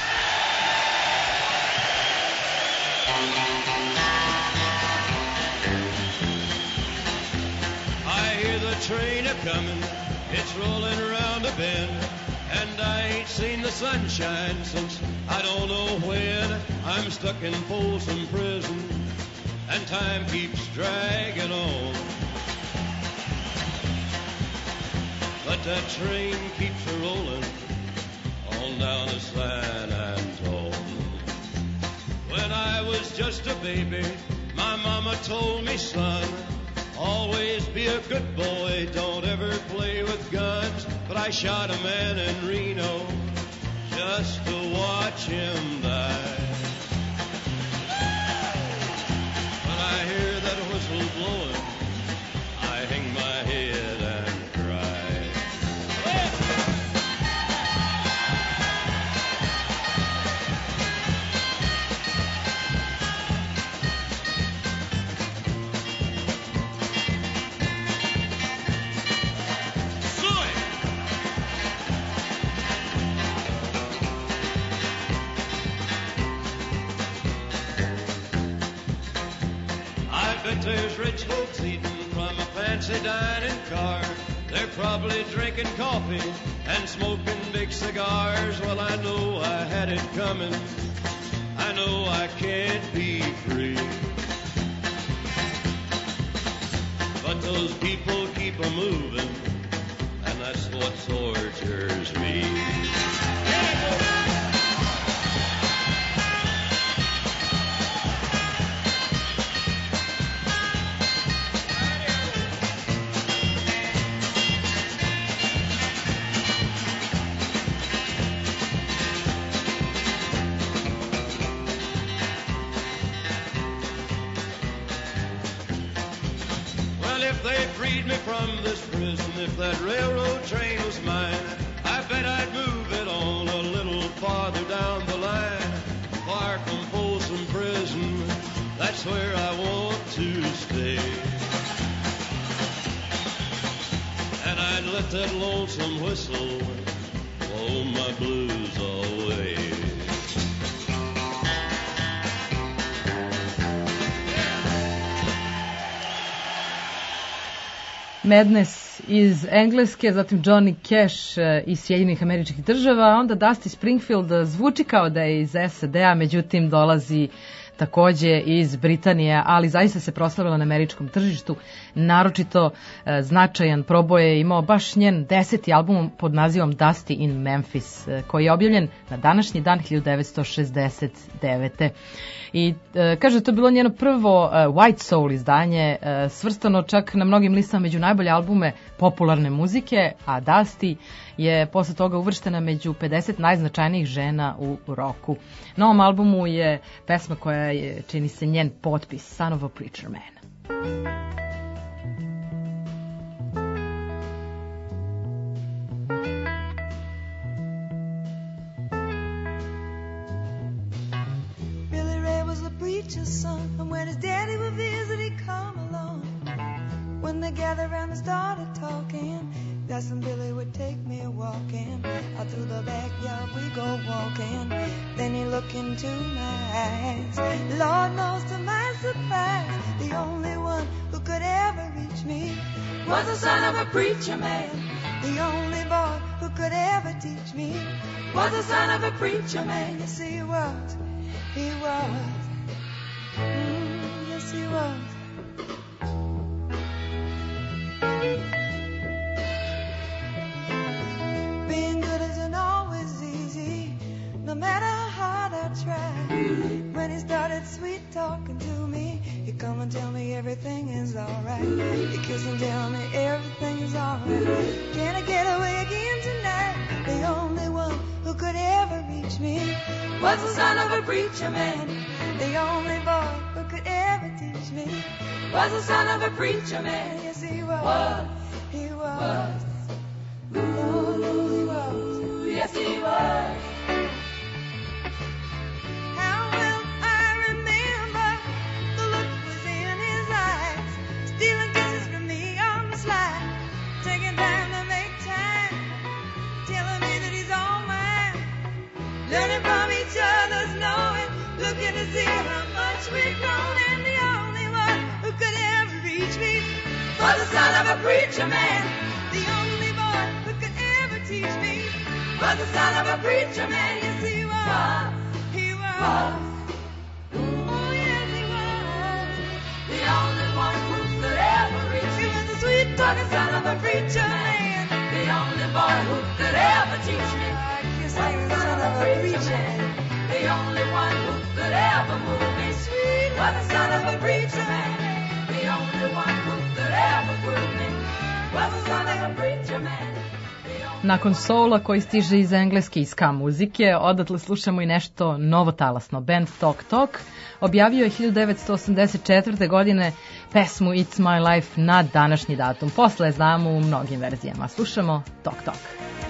I hear the train a-comin', it's rolling around a bend, and I ain't seen the sunshine since I don't know when. I'm stuck in Folsom Prison, and time keeps dragging on. But that train keeps a-rolling on down to San Antone. When I was just a baby, my mama told me, son, always be a good boy, don't ever play with guns. But I shot a man in Reno just to watch him die. When I hear that whistle blowing, I hang my head and cry. But there's rich folks eating from a fancy dining car. They're probably drinking coffee and smoking big cigars. Well, I know I had it coming. I know I can't be free. But those people keep a moving, and that's what tortures me. If they freed me from this prison, if that railroad train was mine, I bet I'd move it on a little farther down the line. Far from Folsom Prison, that's where I want to stay. And I'd let that lonesome whistle blow my blues away. Madness iz Engleske, zatim Johnny Cash iz Sjedinjenih Američkih Država, a onda Dusty Springfield zvuči kao da je iz SAD-a, međutim dolazi takođe iz Britanije, ali zaista se proslavila na američkom tržištu. Naročito značajan proboj je imao baš njen 10. album pod nazivom Dusty in Memphis, koji je objavljen na današnji dan 1969. I kaže da to je bilo njeno prvo White Soul izdanje, svrstano čak na mnogim listama među najbolje albume popularne muzike, a Dusty je posle toga uvrštena među 50 najznačajnijih žena u roku. Na ovom albumu je pesma koja je, čini se, njen potpis, Son of a Preacher Man. Preacher's son, and when his daddy would visit, he'd come along. When they gathered around and started talking, that's when Billy would take me walking. Out through the backyard we go walking. Then he looked into my eyes. Lord knows to my surprise, the only one who could ever reach me was the son of a preacher man. The only boy who could ever teach me was the son of a preacher man. Yes, he was. He was. Yes, he was. Being good isn't always easy, no matter how hard I try. When he started sweet talking to me, he'd come and tell me everything is alright. He'd kiss and tell me everything is alright. Can I get away again tonight? The only one who could ever reach me was the son of a preacher man. The only boy who could ever teach me was the son of a preacher man. Yes, he was. He was. Oh, he was. Yes, he was. How well I remember the look was in his eyes, stealing kisses from me on the slide, taking time to make time, telling me that he's all mine, learning from each other's knowing, looking to see how much we've grown, and the only one who could ever reach me was the son of a preacher man. The only boy who could ever teach me was the son of a preacher man. Yes, he was. He was. Oh, yes, he was. The only one who could ever reach me was the sweet talking son of a preacher man. The only boy who could ever teach me was the son of a preacher man. The only one who could ever move me sweet was the son of a preacher man. The only one who could ever prove me was the son of a preacher man. Nakon soula koji stiže iz engleske i ska muzike, odatle slušamo i nešto novotalasno. Band Talk Talk objavio je 1984. godine pesmu It's My Life na današnji datum. Posle je znamo u mnogim verzijama. Slušamo Talk Talk.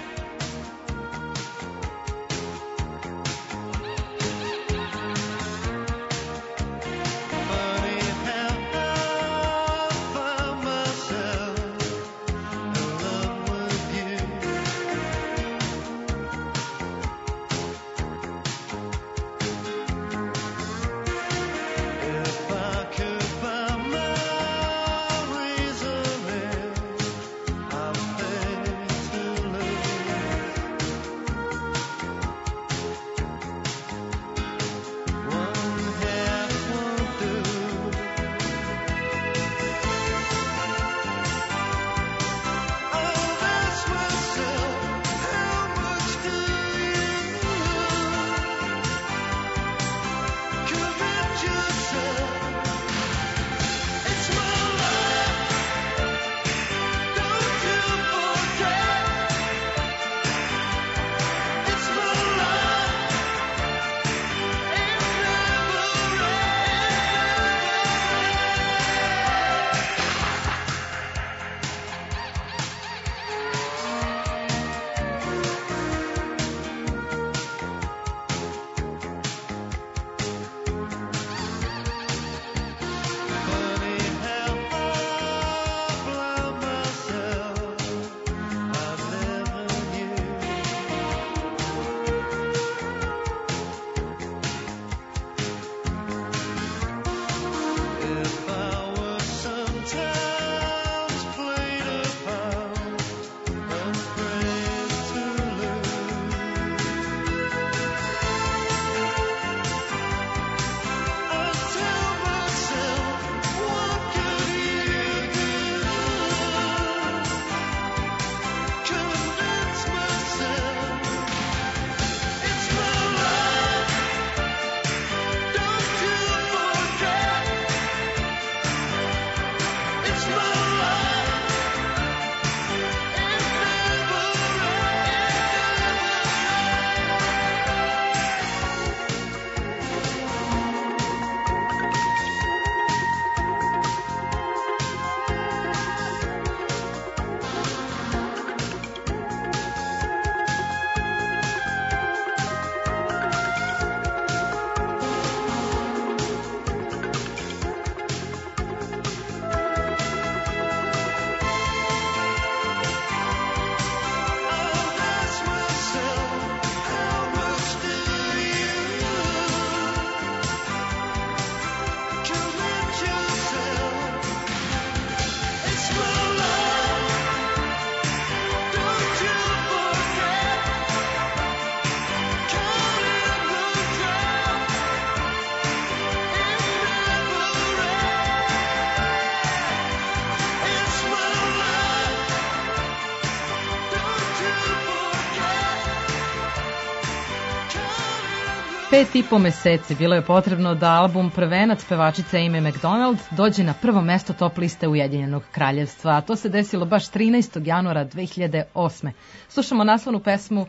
Pet i po meseci bilo je potrebno da album Prvenac pevačice Amy McDonald dođe na prvo mesto top liste Ujedinjenog kraljevstva, a to se desilo baš 13. januara 2008. Slušamo naslovnu pesmu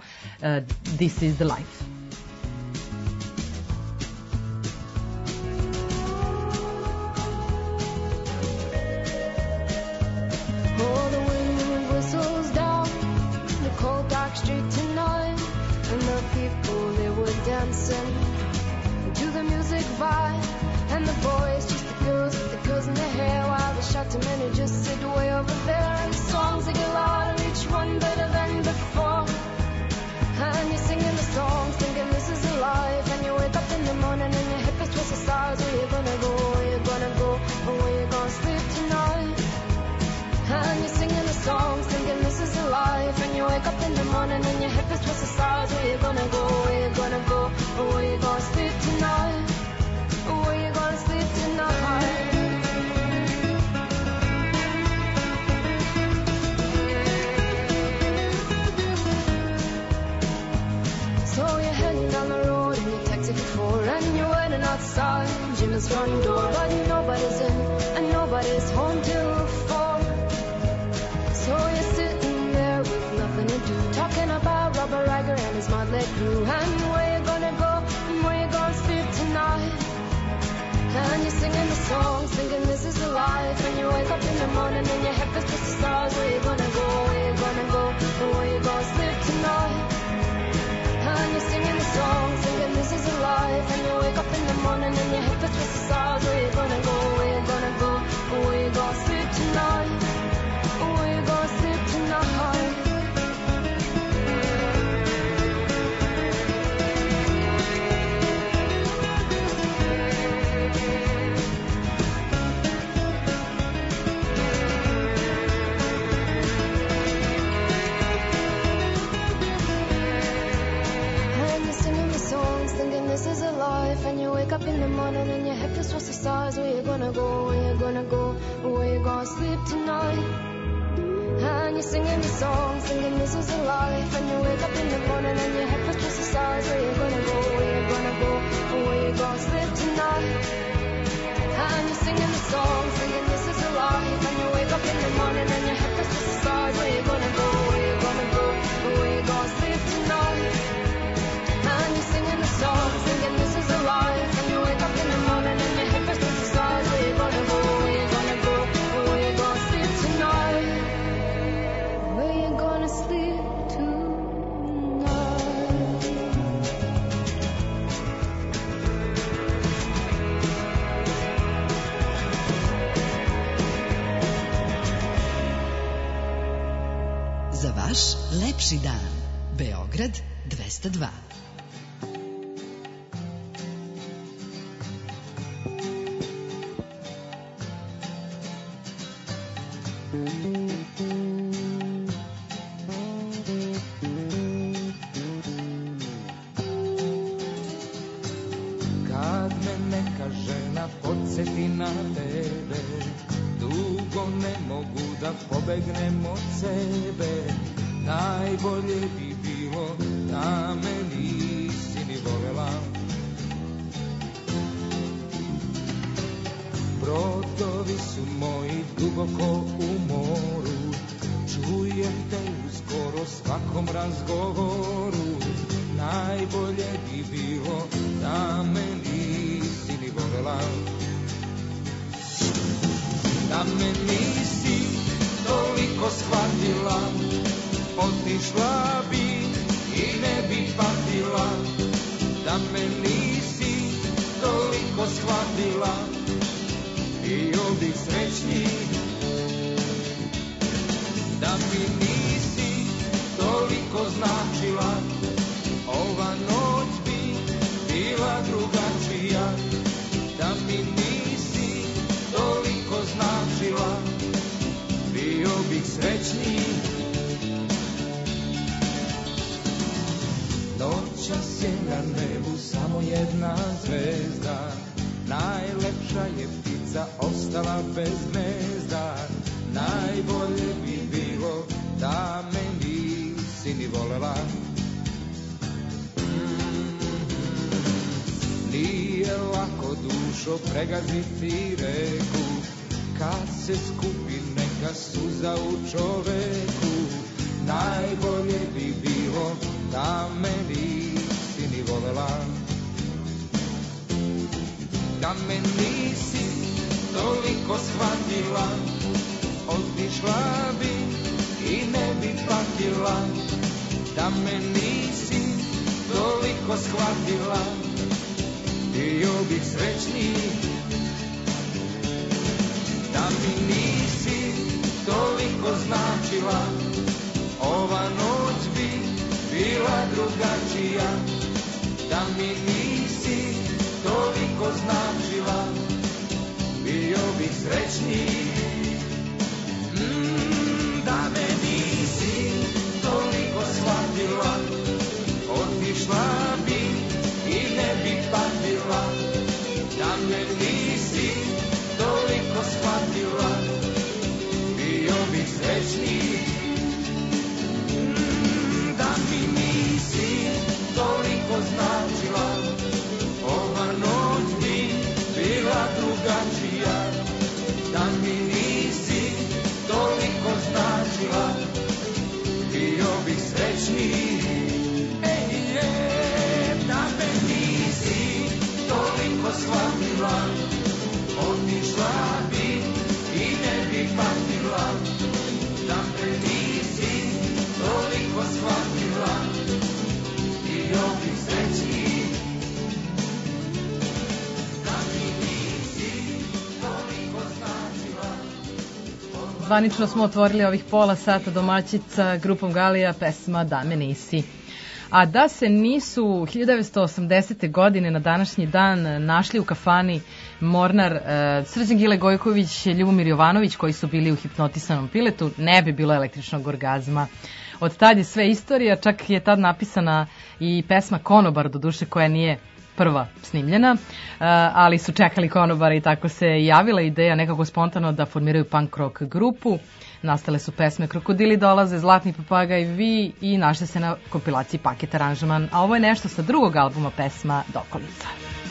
This is the Life. Oh, the wind whistles down the cold dark street tonight, and the people they were dancing to the music vibe, and the boys just the girls in their hair, while the shouting men who just sit way over there, and the songs they get louder, each one better than before, and you're singing the songs, thinking this is a life, and you wake up in the morning and your hip is twisted stars. Where you gonna go? Where you gonna go? Or where you gonna sleep tonight? And you're singing the songs, thinking this is a life, and you wake up in the morning and your hip is twisted stars. Where you gonna go? Where you gonna go? Or where you gonna sleep tonight? Or where you gonna sleep tonight? So you're heading down the road in your taxi for four, and you're waiting outside Jim's front door, but nobody's in and nobody's home till 4. So you're sitting there with nothing to do, talking about Robert Riger and his motley crew. And where you gonna go and where you gonna sleep tonight? And you're singing the songs, thinking this is the life. And you wake up in the morning and your head feels just the stars. Where you gonna go, where you gonna go, and where you gonna sleep tonight? And you're singing the songs, thinking this is a life. And you wake up in the morning and your head feels just the stars. Where you gonna go, where you gonna go, and where you gonna sleep tonight? And where you gonna sleep tonight? This is a life, and you wake up in the morning and your head feels towards the stars. Where you gonna go, where you gonna go, where you gonna sleep tonight? And you're singing the song, singing this is a life. And you wake up in the morning and your head feels towards the stars. Where you gonna go, where you gonna go, where you gonna sleep tonight? And you're singing the song, singing this is a life. And you wake up in the morning and your head feels towards the stars. Where you gonna go, where you gonna go, where you gonna sleep tonight? And you're singing the song, singing this is a life. And you wake up in the morning and your head feels towards the stars. Where you gonna go, where you gonna go, where you gonna sleep tonight? Where you gonna sleep tonight? Za vaš lepši dan. Beograd 202. Kad me neka žena podsjeti na tebe, dugo ne mogu da pobegnem od sebe. Najbolje bi bilo da me nisi ni voljela. Brodovi su moji duboko u moru, čujem te u skoro svakom razgovoru. Najbolje bi bilo da me nisi ni voljela. Da me nisi toliko shvatila, otišla bi i ne bi patila. Da me nisi toliko shvatila, bio bih srećniji. Da mi nisi toliko značila, ova noć bi bila drugačija. Da mi nisi toliko značila, bio bih srećniji. Noćas je na nebu samo jedna zvezda, najlepša je ptica ostala bez gnezda. Najbolje bi bilo da me nisi ni voljela. Nije lako dušo pregaziti reku, kad se skupi neka suza u čoveku. Najbolje bi bilo da me nisi ni voljela. Da me nisi toliko shvatila, otišla bi i ne bi patila. Da me nisi toliko shvatila, bio bih srećniji. Da mi nisi toliko značila, ova noć bi bila drugačija. Da mi nisi toliko značila, bio bih srećniji. Da me nisi toliko shvatila, otišla bi i ne bi patila. Da me nisi toliko shvatila, bio bih srećniji. Da mi nisi toliko značila, ova noć bi bila drugačija. Da mi nisi srećniji. Da me nisi toliko shvatila, otišla bi i ne bi patila. Da me nisi toliko shvatila, bio bih srećniji. Da mi nisi toliko značila. Zvanično smo otvorili ovih pola sata domaćica grupom Galija, pesma Da me nisi. A da se nisu 1980. godine na današnji dan našli u kafani Mornar Srđan Gile Gojković, Ljubomir Jovanović, koji su bili u hipnotisanom piletu, ne bi bilo električnog orgazma. Od tad je sve istorija, čak je tad napisana i pesma Konobar, doduše koja nije prva snimljena, ali su čekali konobara i tako se javila ideja nekako spontano da formiraju punk rock grupu. Nastale su pesme Krokodili dolaze, Zlatni papagaj, Vi i našli se na kompilaciji Paket aranžman, a ovo je nešto sa drugog albuma, pesma Dokolica.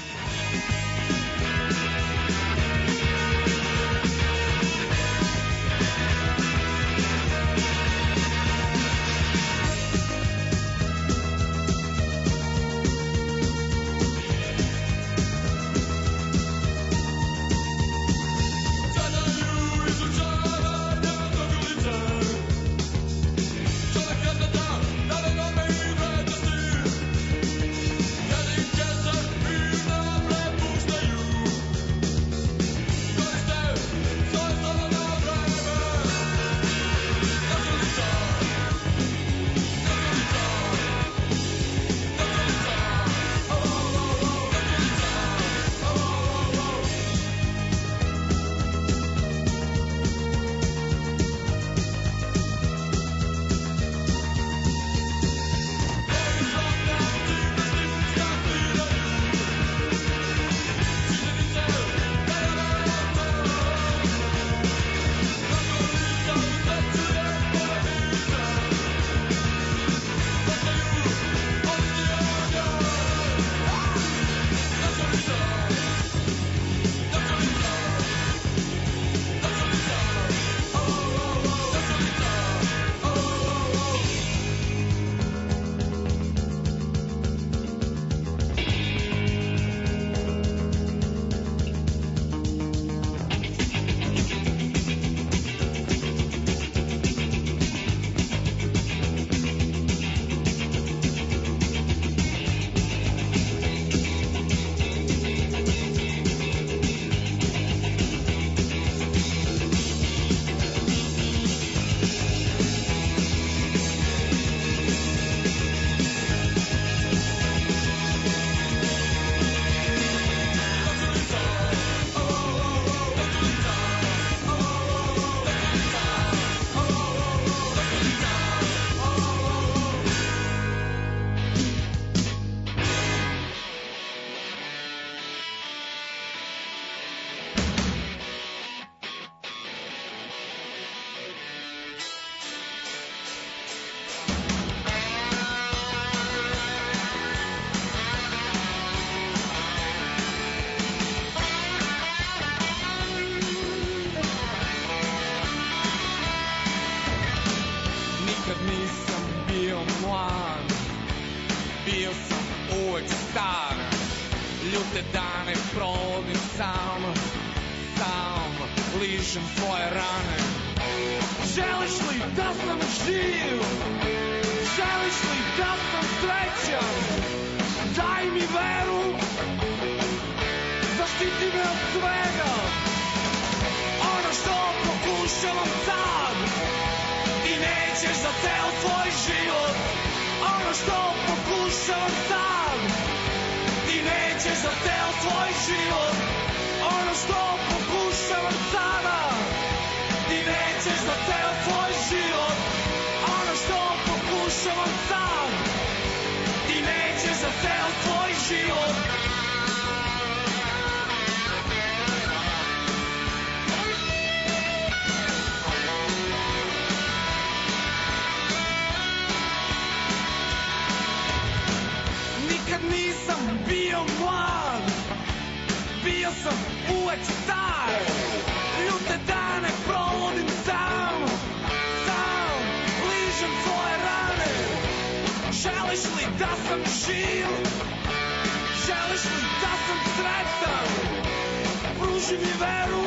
ljute dane provodim sam ližem svoje rane. Želiš li da sam živ? Želiš li da sam srećan? Daj mi veru, zaštiti me od svega. Ono što pokušavam sad, ti nećeš za ceo svoj život. Ono što pokušavam sad, ti nećeš za ceo svoj život. Ono što pokušavam sada, ti nećeš za ceo svoj život. Ono što pokušavam sad, ti nećeš za ceo svoj život. Nikad nisam bio mlad, bio sam uvek star. Ljute dane provodim sam ližem svoje rane. da sam živ? Želiš li da sam sretan? Pruži mi veru,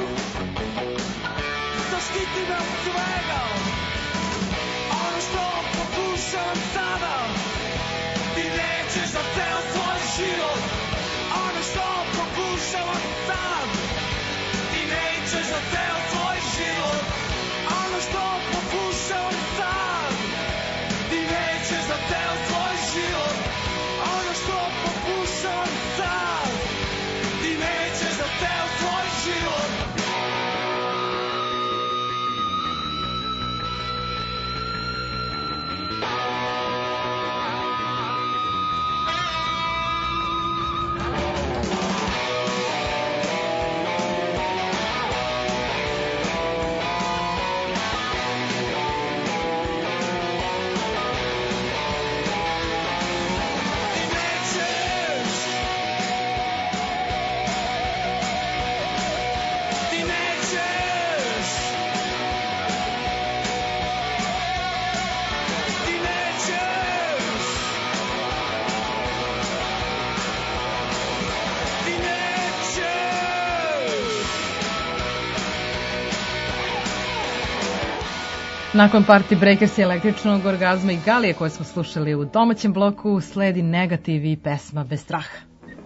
zaštiti me od svega. Ono što pokušavam sada, ti nećeš za ceo svoj život. Ono što pokušavam sad, ti nećeš za ceo svoj život. Ono što pokušavam sad, ti nećeš za ceo svoj život. Ono što pokušavam sad, ti nećeš za ceo svoj život. Nakon Party Breakers i Električnog orgazma i Galije koje smo slušali u domaćem bloku, sledi Negativ i pesma Bez straha.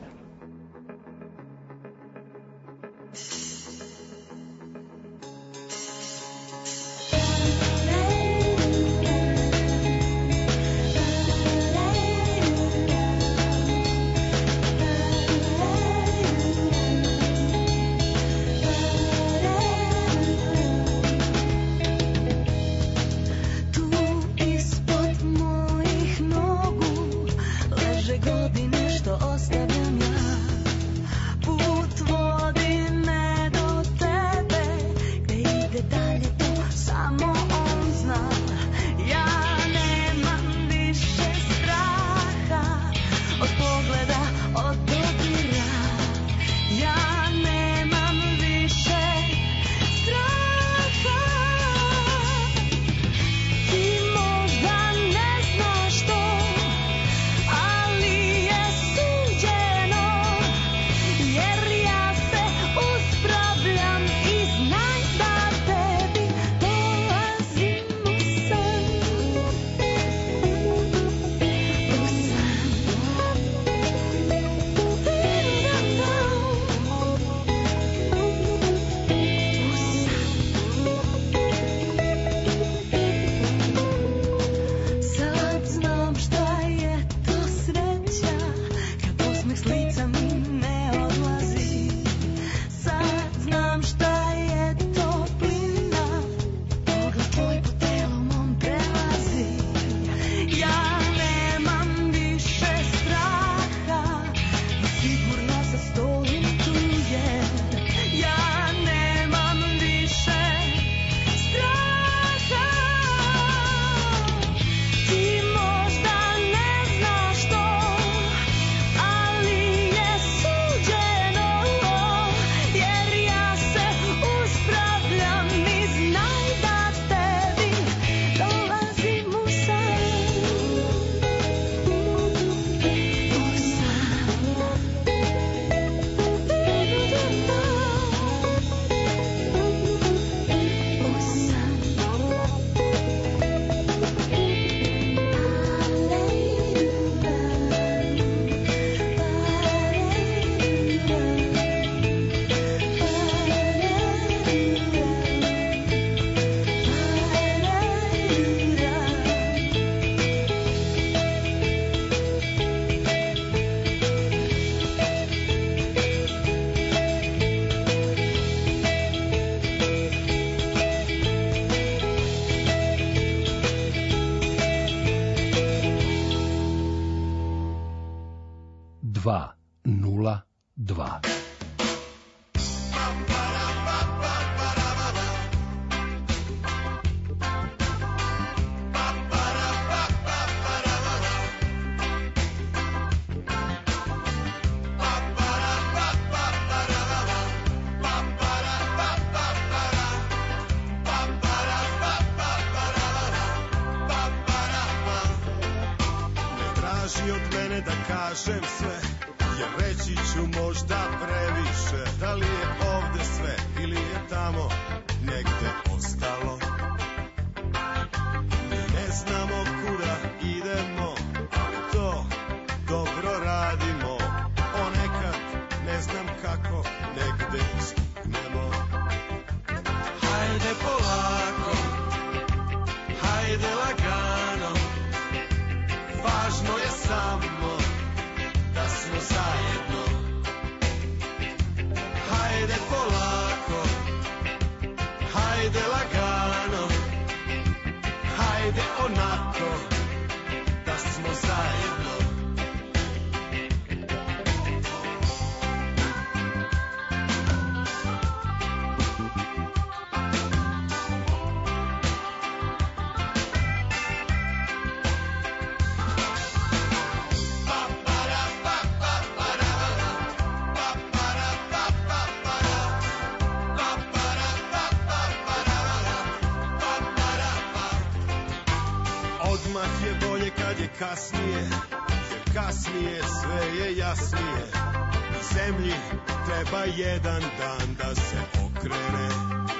Tu ispod mojih nogu leže godine što ostavljam ja. Put vodi me do tebe, gde ide dalje to samo on zna. Ja nemam više straha od pogleda, od dodira. Ja nemam više straha. Ti možda ne znaš to, ali je suđeno, jer ja se uspravljam i znaj da tebi dolazim u san. U Sad znam šta je to sreća, kad osmeh s lica mi ne odlazi. Sad znam šta je toplina, pogled tvoj po telu mom prelazi. Ja nemam više straha, i sigurno se stojim tu jer ja nemam više straha. Ti možda ne znaš to, ali je suđeno, jer ja se uspravljam i znaj da tebi dolazim u san. U Dva, nula, dva. Ne traži od me da kažem sve, jer reći ću možda previše. Da li je ovde sve ili je tamo negde ostalo? Mi ne znamo kuda idemo, ali to dobro radimo. Ponekad ne znam kako negde stignemo. Hajde polako, hajde lagano, važno je samo da smo zajedno. Hajde polako, hajde lagano, hajde onako da smo zajedno. Odmah je bolje kad je kasnije, jer kasnije sve je jasnije. Na zemlji treba jedan dan da se okrene.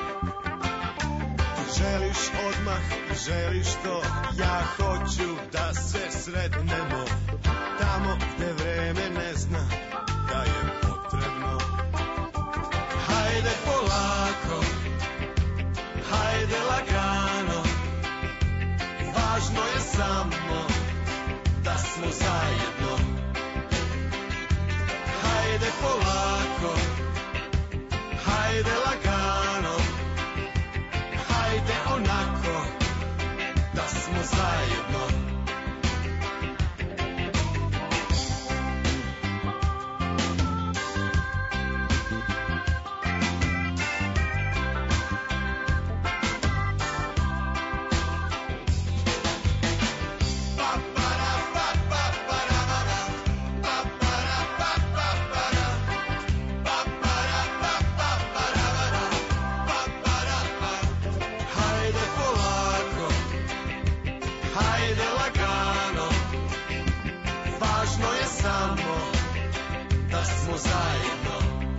Ti želiš odmah i želiš to, ja hoću da se sretnemo tamo gde vreme ne zna da je potrebno. Hajde polako, hajde lagano, važno je samo da smo zajedno. Hajde polako, hajde lagano, hajde onako da smo zajedno. Hajde polako, hajde lagano, važno je samo da smo zajedno.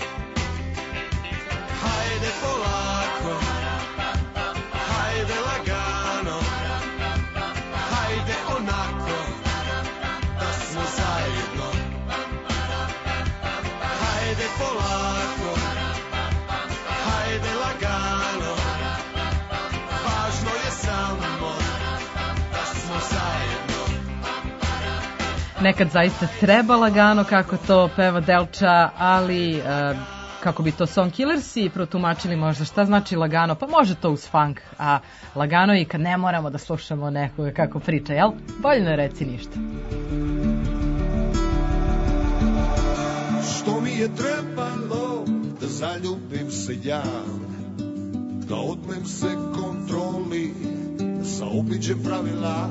Hajde polako, hajde lagano, hajde onako da smo zajedno. Hajde polako, hajde lagano, važno je samo da smo zajedno. Nekad zaista treba lagano, kako to peva Delča, ali kako bi to Song Killersi protumačili možda šta znači lagano, pa može to uz funk, a lagano je i kad ne moramo da slušamo nekoga kako priča, jel? Bolje ne reci ništa. Što mi je trebalo da zaljubim se ja, da otmem se kontroli, da zaobiđem pravila.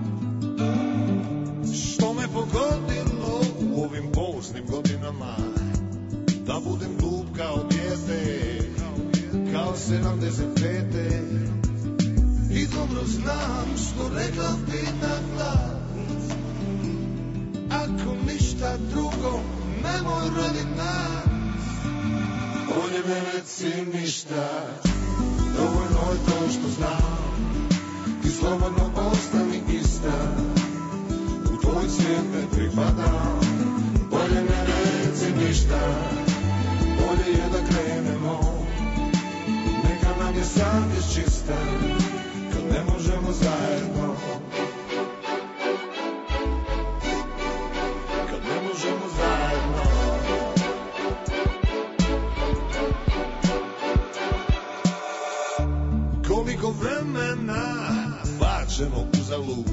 Što me pogodilo u ovim poznim godinama, da budem glup kao dijete, kao 75. I dobro znam što rekla bi na glas, ako ništa drugo, nemoj radi nas. Bolje ne reci ništa, dovoljno je to što znam. Ti slobodno ostani ista, u tvoj svijet ne pripadam. Bolje ne reci ništa, bolje je da krenemo. Neka nam je savjest čista, kad ne možemo zajedno. Kad ne možemo zajedno. Koliko vremena bačeno uzalud,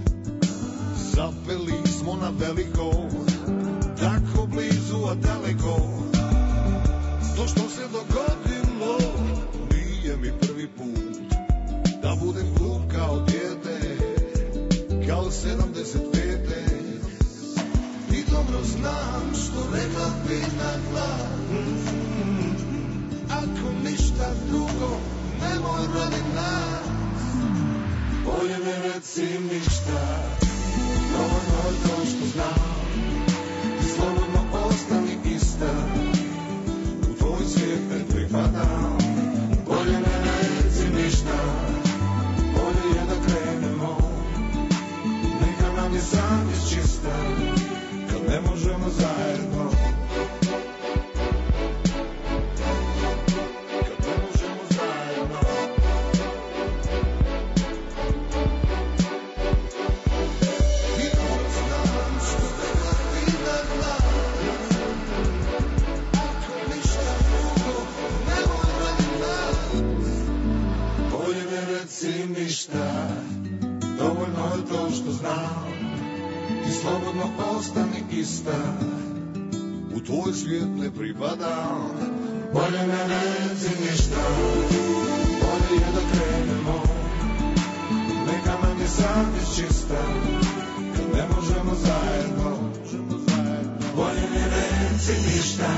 zapeli smo na veliko, tako blizu a daleko. To što se dogodilo nije mi prvi put, da budem glup kao dijete, kao 75. I dobro znam što rekla bi na glas, ako ništa drugo, nemoj radi nas. Bolje ne reci ništa, dovoljno je to što znam. je to što znam. Ti slobodno ostani ista, u tvoj svijet ne pripadam. Bolje ne reci ništa, bolje je da krenemo. Neka nam je savjest čista, kad ne možemo zajedno. Bolje ne reci ništa.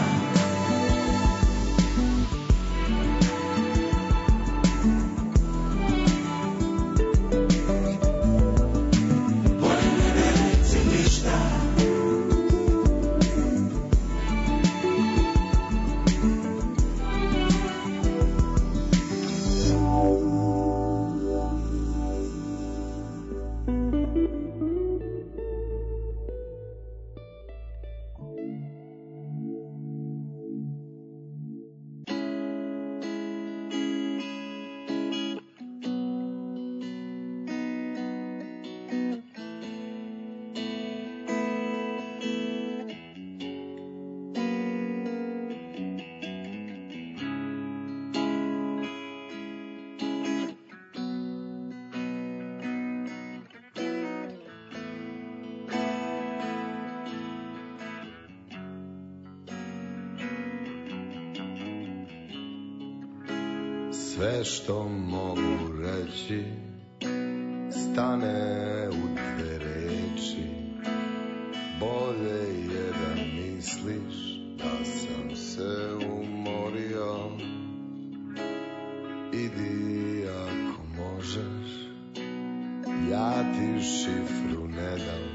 Sve što mogu reći stane u dve reči. Bolje je da misliš da sam se umorio. Idi ako možeš, ja ti šifru ne dam.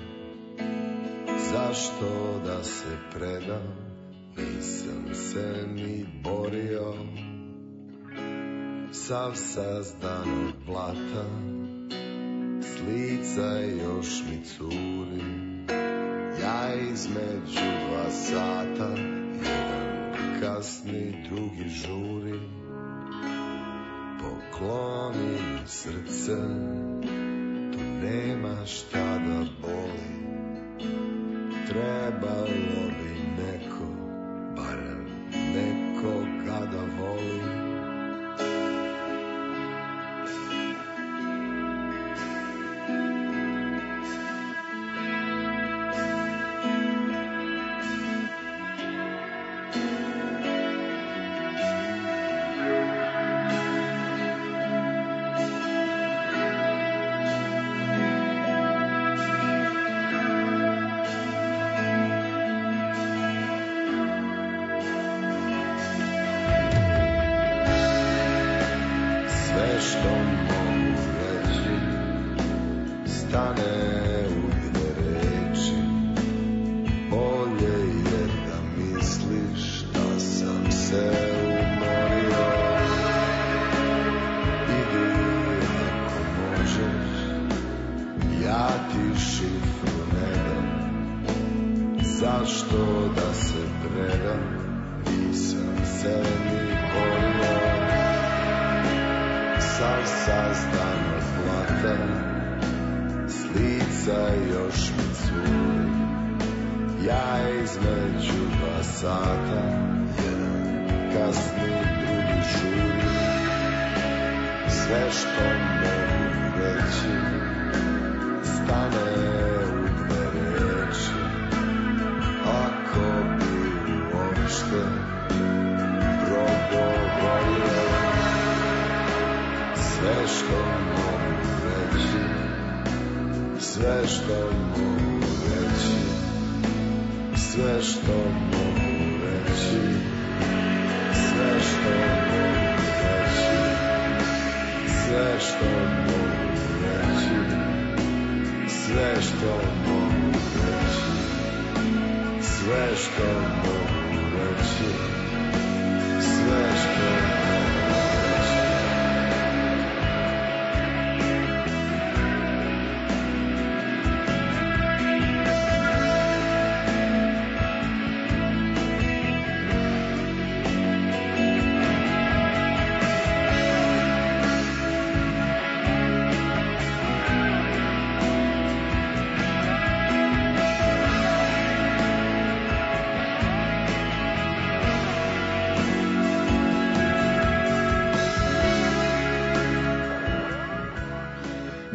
Zašto da se predam, nisam se ni borio. Sav sazdan od blata, s lica još mi curi. Ja između 2 sata, jedan kasni, drugi žuri. Pokloni mi srce, to nema šta da boli. Trebalo bi neko, barem nekoga da voli.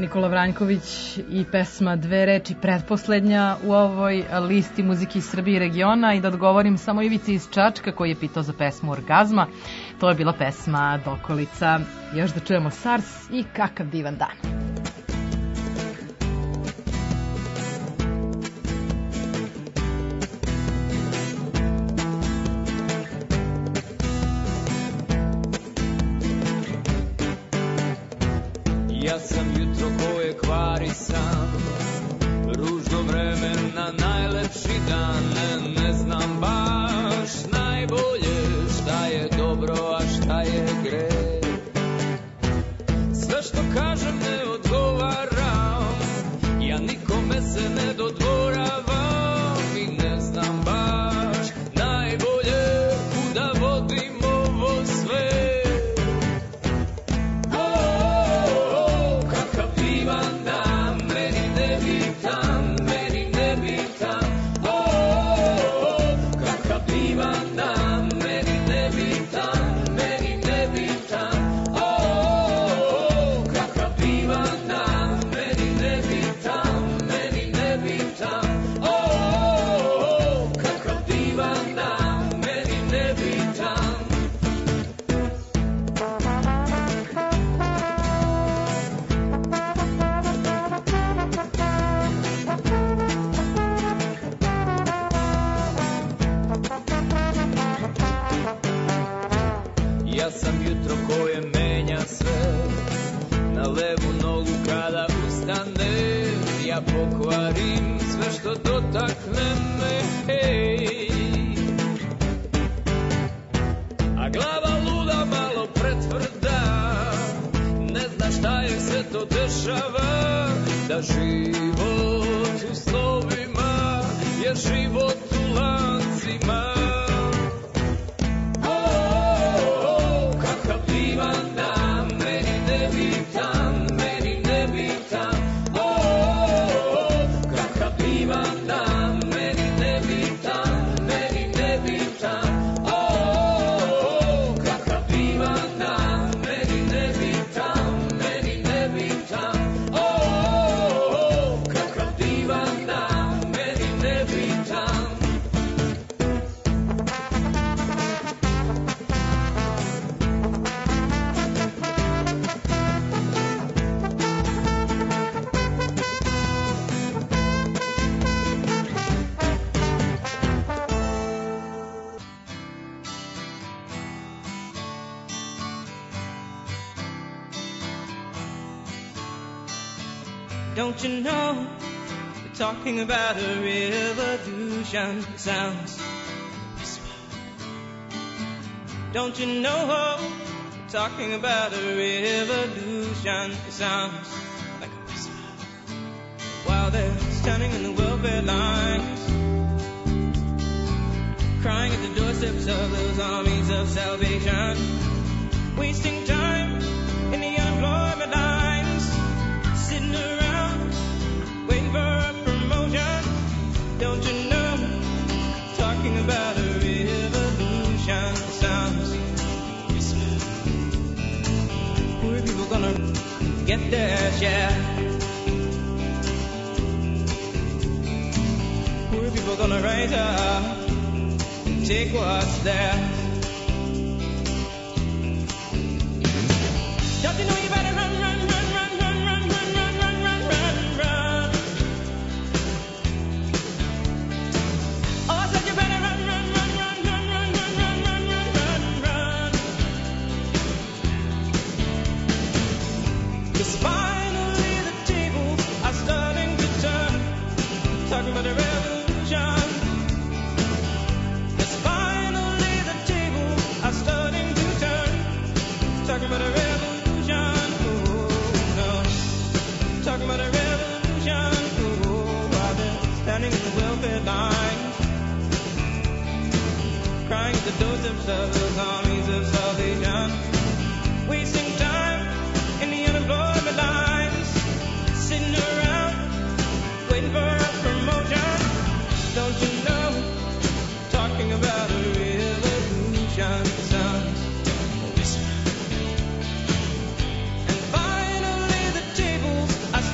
Nikola Vranjković i pesma Dve reči, pretposlednja u ovoj listi muzike iz Srbije i regiona. I da odgovorim samo Ivici iz Čačka koji je pitao za pesmu Orgazma. To je bila pesma Dokolica. Još da čujemo SARS i Kakav divan dan. Ja sam jutro koje kvari sam, ružno vreme na najlepši dan. Ne znam baš najbolje šta je dobro, a šta je greh. Sve što kažem ne odgovaram, ja nikome se ne dodvoravam. I ne znam baš najbolje kuda vodim ovo sve. Ja sam jutro koje menja sve, na levu nogu kada ustanem, ja pokvarim sve što dotakne me, hej. A glava luda malo pretvrda, ne zna šta je sve to dešava, da život u snovima je život u lancima. Don't you know, we're talking about a revolution. It sounds whisper. Don't you know, we're talking about a revolution. It sounds like a whisper. While they're standing in the welfare lines, crying at the doorsteps of those armies of salvation, wasting time in the unemployment lines, sitting around waiting for a promotion. Don't you know, talking about a revolution sounds whisper. Poor people gonna get their share. Poor people gonna rise up and take what's theirs. Don't you know you better run, run, run, run, run, run, run, run, run, run, run, run. Oh, I said you better run, run, run, run, run, run, run, run, run, run, run, run. 'Cause finally the tables are starting to turn. Talking about a revolution. 'Cause finally the tables are starting to turn. Talking about a revolution. Talking about a revolution, oh, while they're standing in the welfare lines, crying at the doorsteps of those armies of salvation, wasting time in the unemployment lines, sitting around waiting for a promotion. Don't you know, talking about a revolution sounds whisper. And finally the tables are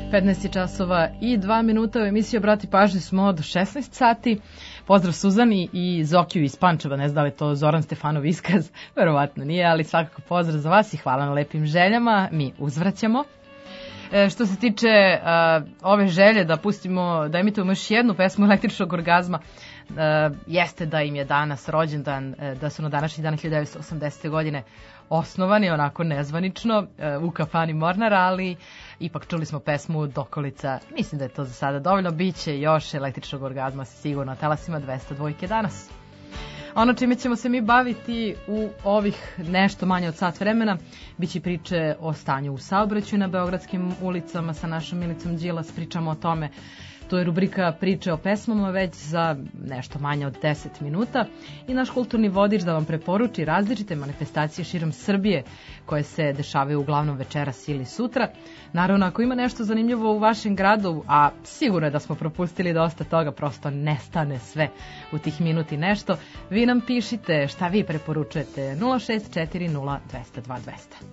15 časova i 2 minuta u emisiji Obrati pažnju smo do 16 sati. Pozdrav Suzani i Zokiju iz Pančeva, ne znam da li je to Zoran Stefanov iskaz, verovatno nije, ali svakako pozdrav za vas i hvala na lepim željama, mi uzvraćamo. Što se tiče ove želje da pustimo, da emitujemo još jednu pesmu Električnog orgazma, jeste da im je danas rođendan, da su na današnji dan 1980. godine osnovani, onako nezvanično, u kafani Mornar, ali ipak čuli smo pesmu Dokolica. Mislim da je to za sada dovoljno, biće još Električnog orgazma sigurno na talasima 202 danas. Ono čime ćemo se mi baviti u ovih nešto manje od sat vremena biće priče o stanju u saobraćaju na beogradskim ulicama sa našom Milicom Đilas. Pričamo o tome. To je rubrika priče o pesmama već za nešto manje od 10 minuta i naš kulturni vodič da vam preporuči različite manifestacije širom Srbije koje se dešavaju uglavnom večeras ili sutra. Naravno, ako ima nešto zanimljivo u vašem gradu, a sigurno je da smo propustili dosta toga, prosto nestane sve u tih minuti nešto, vi nam pišite šta vi preporučujete 0640 200 200.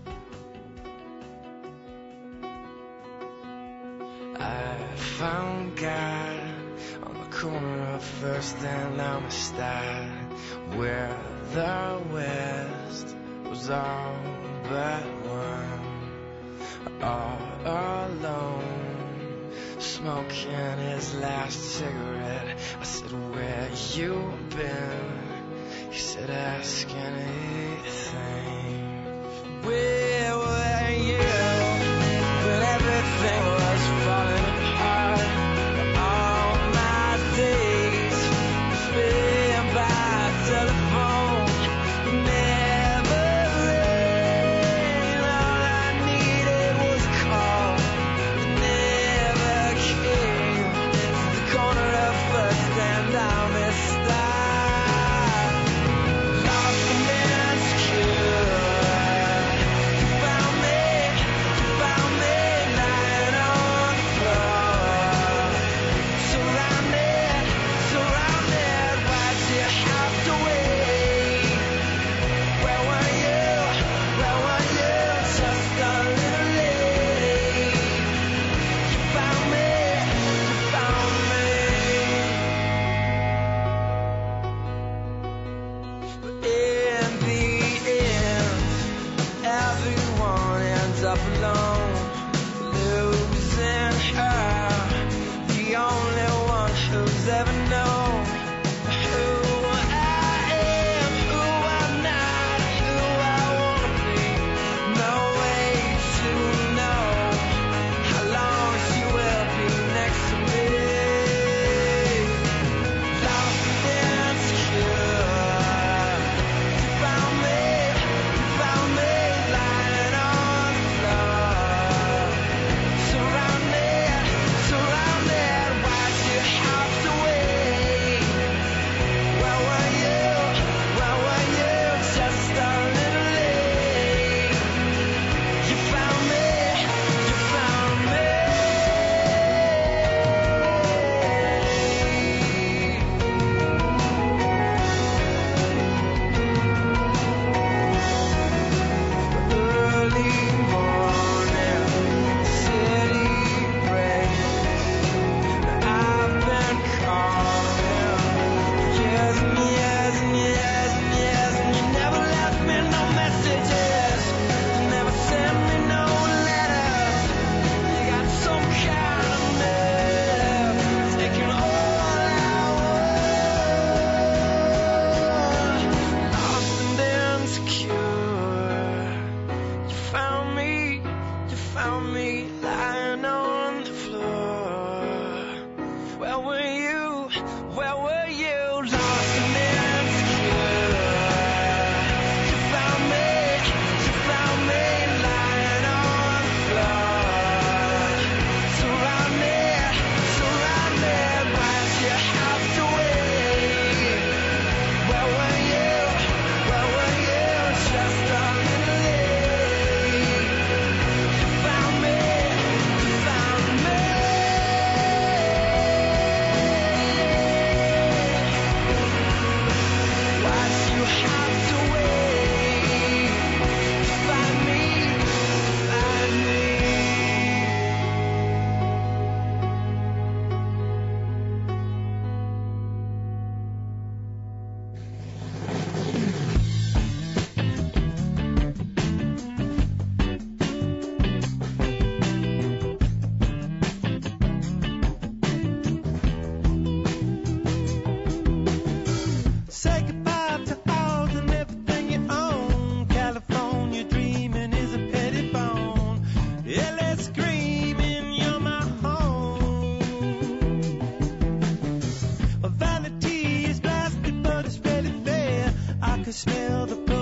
I found God on the corner of First and Amistad, where the West was all but one, all alone, smoking his last cigarette. I said, where you been? He said, ask anything. Where were you when everything was falling apart? All my days spent by telephone, never rain. All I needed was a call, it never came. The corner of First and Amistad, lost in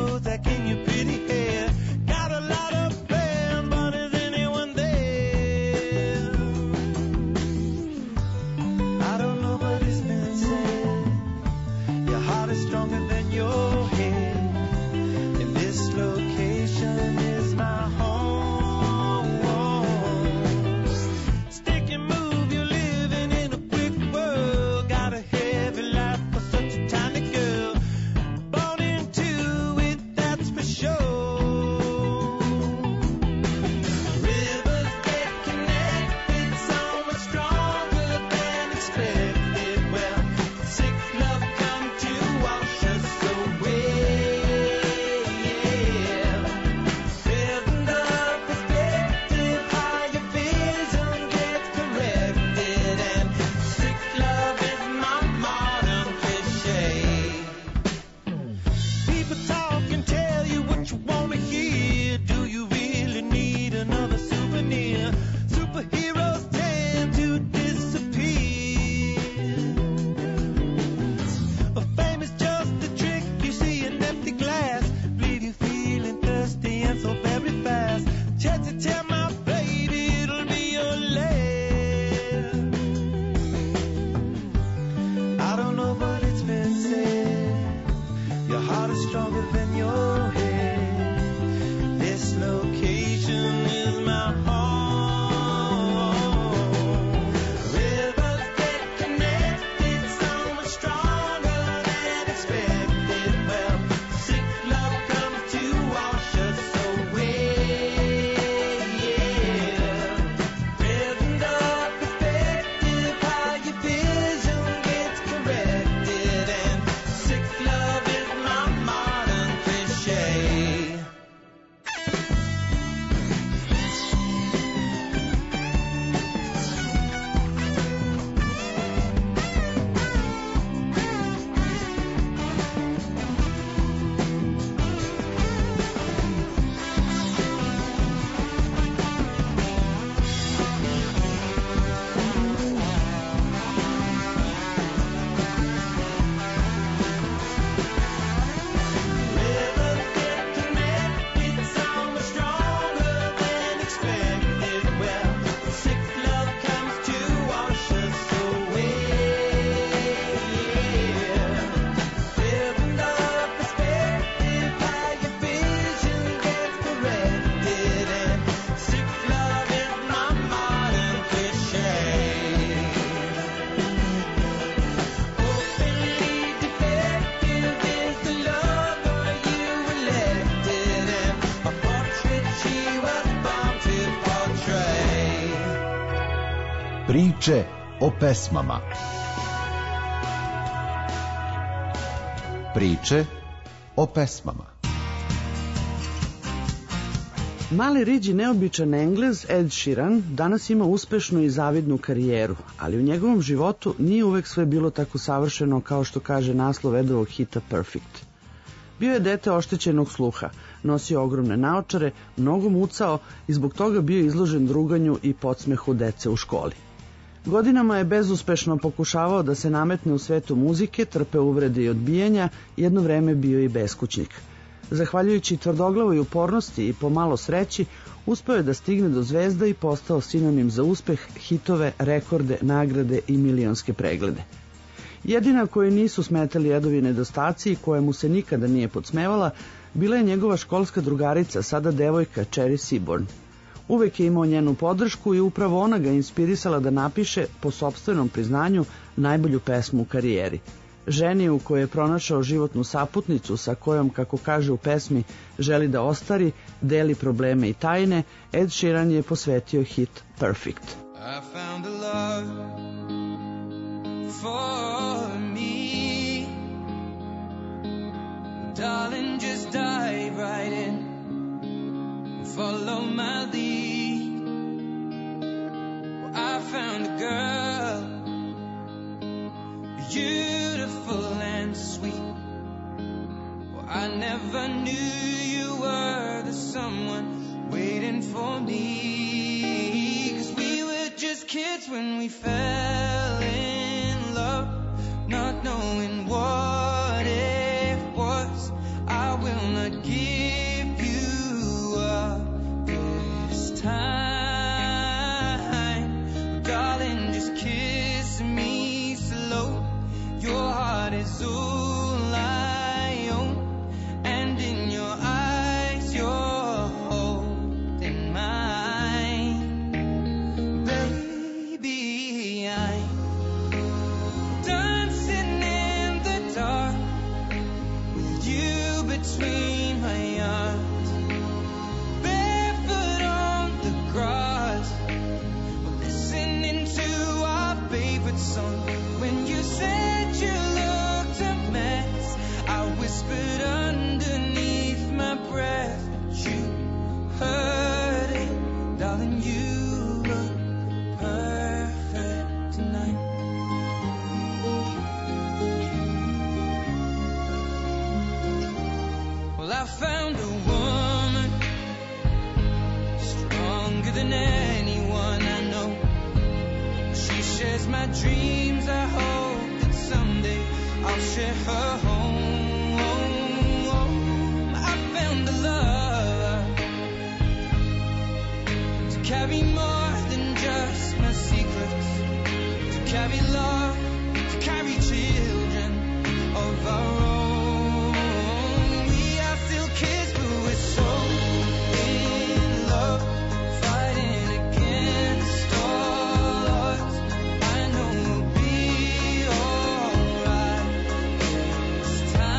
Prozac in your pretty hair. Got a lot of plans, but is anyone there? I don't know, but it's been said your heart is stronger than your head. And this location is my home. Stick and move, you're living in a quick world. Got a heavy life for such a tiny girl. Born into it, that's for sure. Rivers get connected so much stronger than expected. Well, sick love come to wash us away. Building up perspective, how your vision gets corrected. And sick love is my modern cliche. People talk and tell you what you want to hear. Do you really need another souvenir? Superheroes tend to disappear. Fame is just a trick, you see an empty glass. Leave you feeling thirsty and so very fast. Chance to tell my baby it'll be your last. I don't know, but it's been said your heart is stronger than your head. This location is my home. Rivers get connected so much stronger than expected. Well, sick love comes to wash us away. Building up perspective, how your vision gets corrected. And sick love is my modern cliche. Rivers get connected so much stronger than expected. Well, sick love comes to wash us away. Building up perspective, how your vision gets corrected. And sick love is my modern cliche. Openly defective is the lover you elected, and a portrait she was born to portray. Priče o pesmama. Priče o pesmama. Mali riđi neobičan Englez Ed Sheeran danas ima uspešnu i zavidnu karijeru, ali u njegovom životu nije uvek sve bilo tako savršeno kao što kaže naslov Edovog hita Perfect. Bio je dete oštećenog sluha, nosio ogromne naočare, mnogo mucao i zbog toga bio izložen druganju i podsmehu dece u školi. Godinama je bezuspešno pokušavao da se nametne u svetu muzike, trpeo uvrede i odbijanja, jedno vreme bio i beskućnik. Zahvaljujući tvrdoglavoj upornosti i pomalo sreći, uspeo je da stigne do zvezda i postao sinonim za uspeh, hitove, rekorde, nagrade i milionske preglede. Jedina koju nisu smetali Edovi nedostaci i koja mu se nikada nije podsmevala, bila je njegova školska drugarica, sada devojka Cherry Seaborn. Uvek je imao njenu podršku i upravo ona ga inspirisala da napiše, po sopstvenom priznanju, najbolju pesmu u karijeri. Ženi u kojoj je pronašao životnu saputnicu sa kojom, kako kaže u pesmi, želi da ostari, deli probleme i tajne, Ed Sheeran je posvetio hit Perfect. I found a love for me. Darling, just dive right in and follow my lead. Well, I found a girl, beautiful and sweet. Well, I never knew you were the someone waiting for me. 'Cause we were just kids when we fell in love, not knowing what it was. I will not give you up this time. Darling, just kiss me slow. Your heart is all I own, and in your eyes you're holding mine. Baby, I'm dancing in the dark with you between my arms, barefoot on the grass, listening to our favorite song. When you said you looked a mess, I whispered underneath my breath, but you heard it, darling. You look perfect tonight. Well, I found a woman stronger than anyone I know. She shares my dreams. I hope that someday I'll share her home. I found a love to carry more than just my secrets, to carry love, to carry children of our own. We are still kids, but we're so in love, fighting against all odds. I know we'll be alright this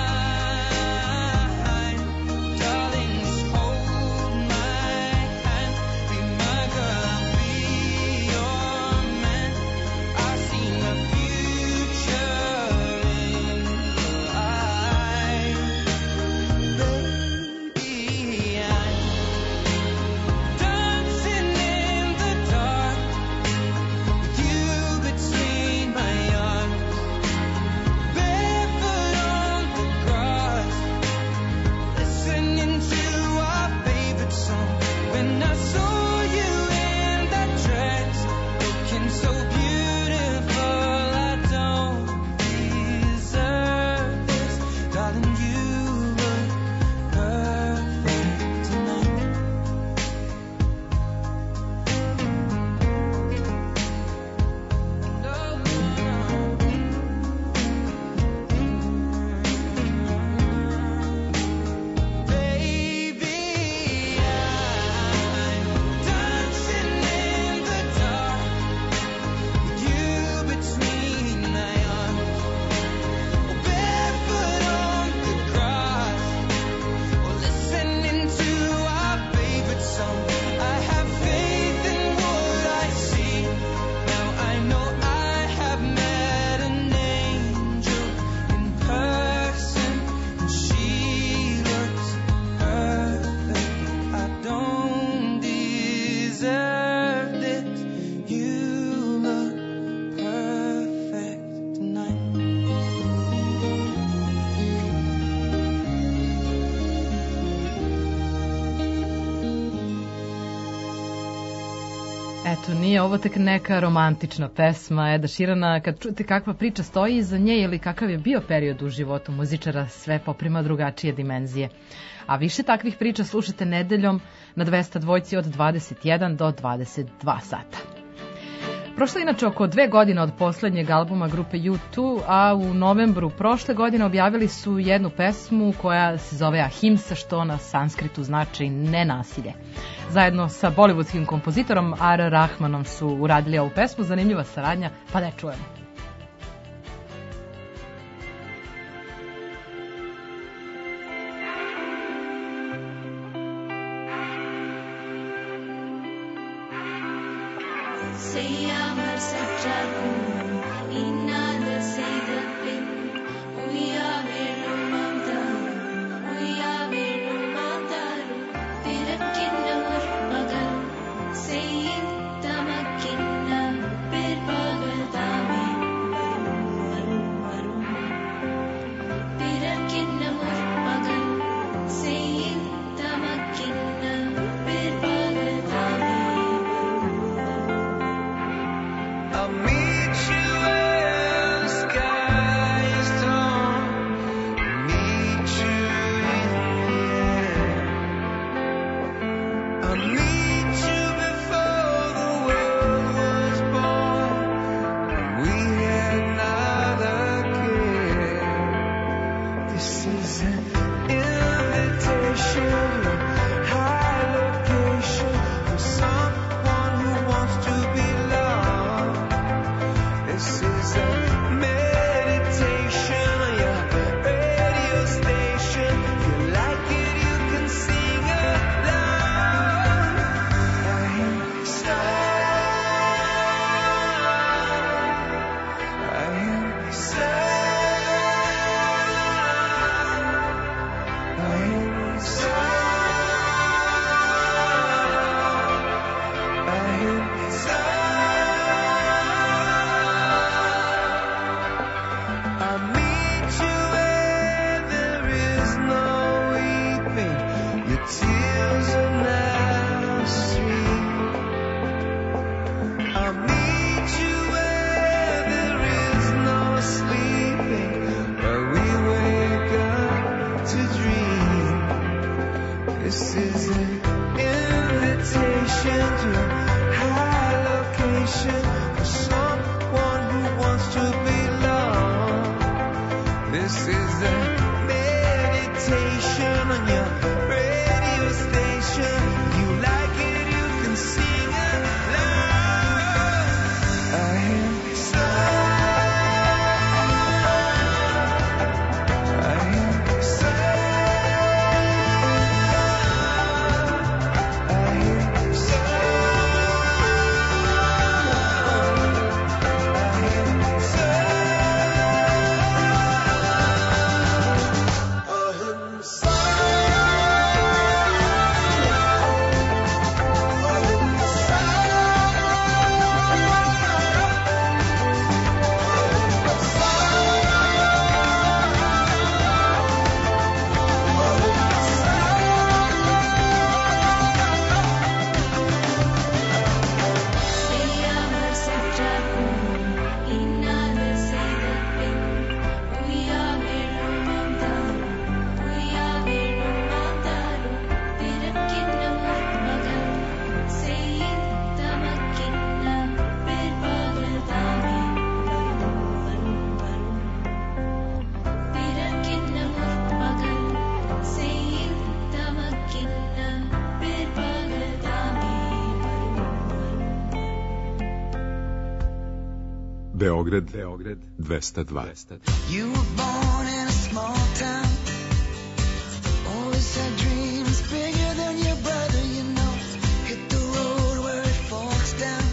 time. Darling, just hold my hand, be my girl, I'll be your man. I see my future in your eyes. Baby, I'm dancing in the dark with you between my arms, barefoot on the grass, listening to our favorite song. When I saw you in that dress, looking so beautiful, I don't deserve this, darling. You look perfect tonight. Baby, I'm dancing in the dark with you between my arms, barefoot on the grass, listening to our favorite song. I have faith in what I see. Now I know I have met an angel in person, and she looks perfect. I don't deserve this. You look perfect tonight. Eto, nije ovo tek neka romantična pesma Eda Sheerana. Kad čujete kakva priča stoji iza nje ili kakav je bio period u životu muzičara, sve poprima drugačije dimenzije. A više takvih priča slušate nedeljom na 202 od 21 do 22 sata. Prošlo je inače oko 2 godine od poslednjeg albuma grupe U2, a u novembru prošle godine objavili su jednu pesmu koja se zove Ahimsa, što na sanskritu znači nenasilje. Zajedno sa bolivudskim kompozitorom R. Rahmanom su uradili ovu pesmu, zanimljiva saradnja, pa da je čujemo. செய்யாமல் சென்றாலும் இன்னாத செய்த பின் உய்யா வேணும் மாந்தாரும் உய்யா வேணும் மாந்தாரும் பிறக்கின்ற ஒரு மகள் செய்யின் தமக்கின்ற பிற்பகல் தாமே வரும் வரும் பிறக்கின்ற ஒரு மகள் செய்யின் தமக்கின்ற பிற்பகல் தாமே. I'll meet you in the sky. This is an invitation to a high location for someone who wants to belong. This is a meditation on your radio station. You like it, you can sing along. I hear Beograd 202. You were born in a small town. Always had dreams bigger than your brother, you know. Hit the road where it forks down.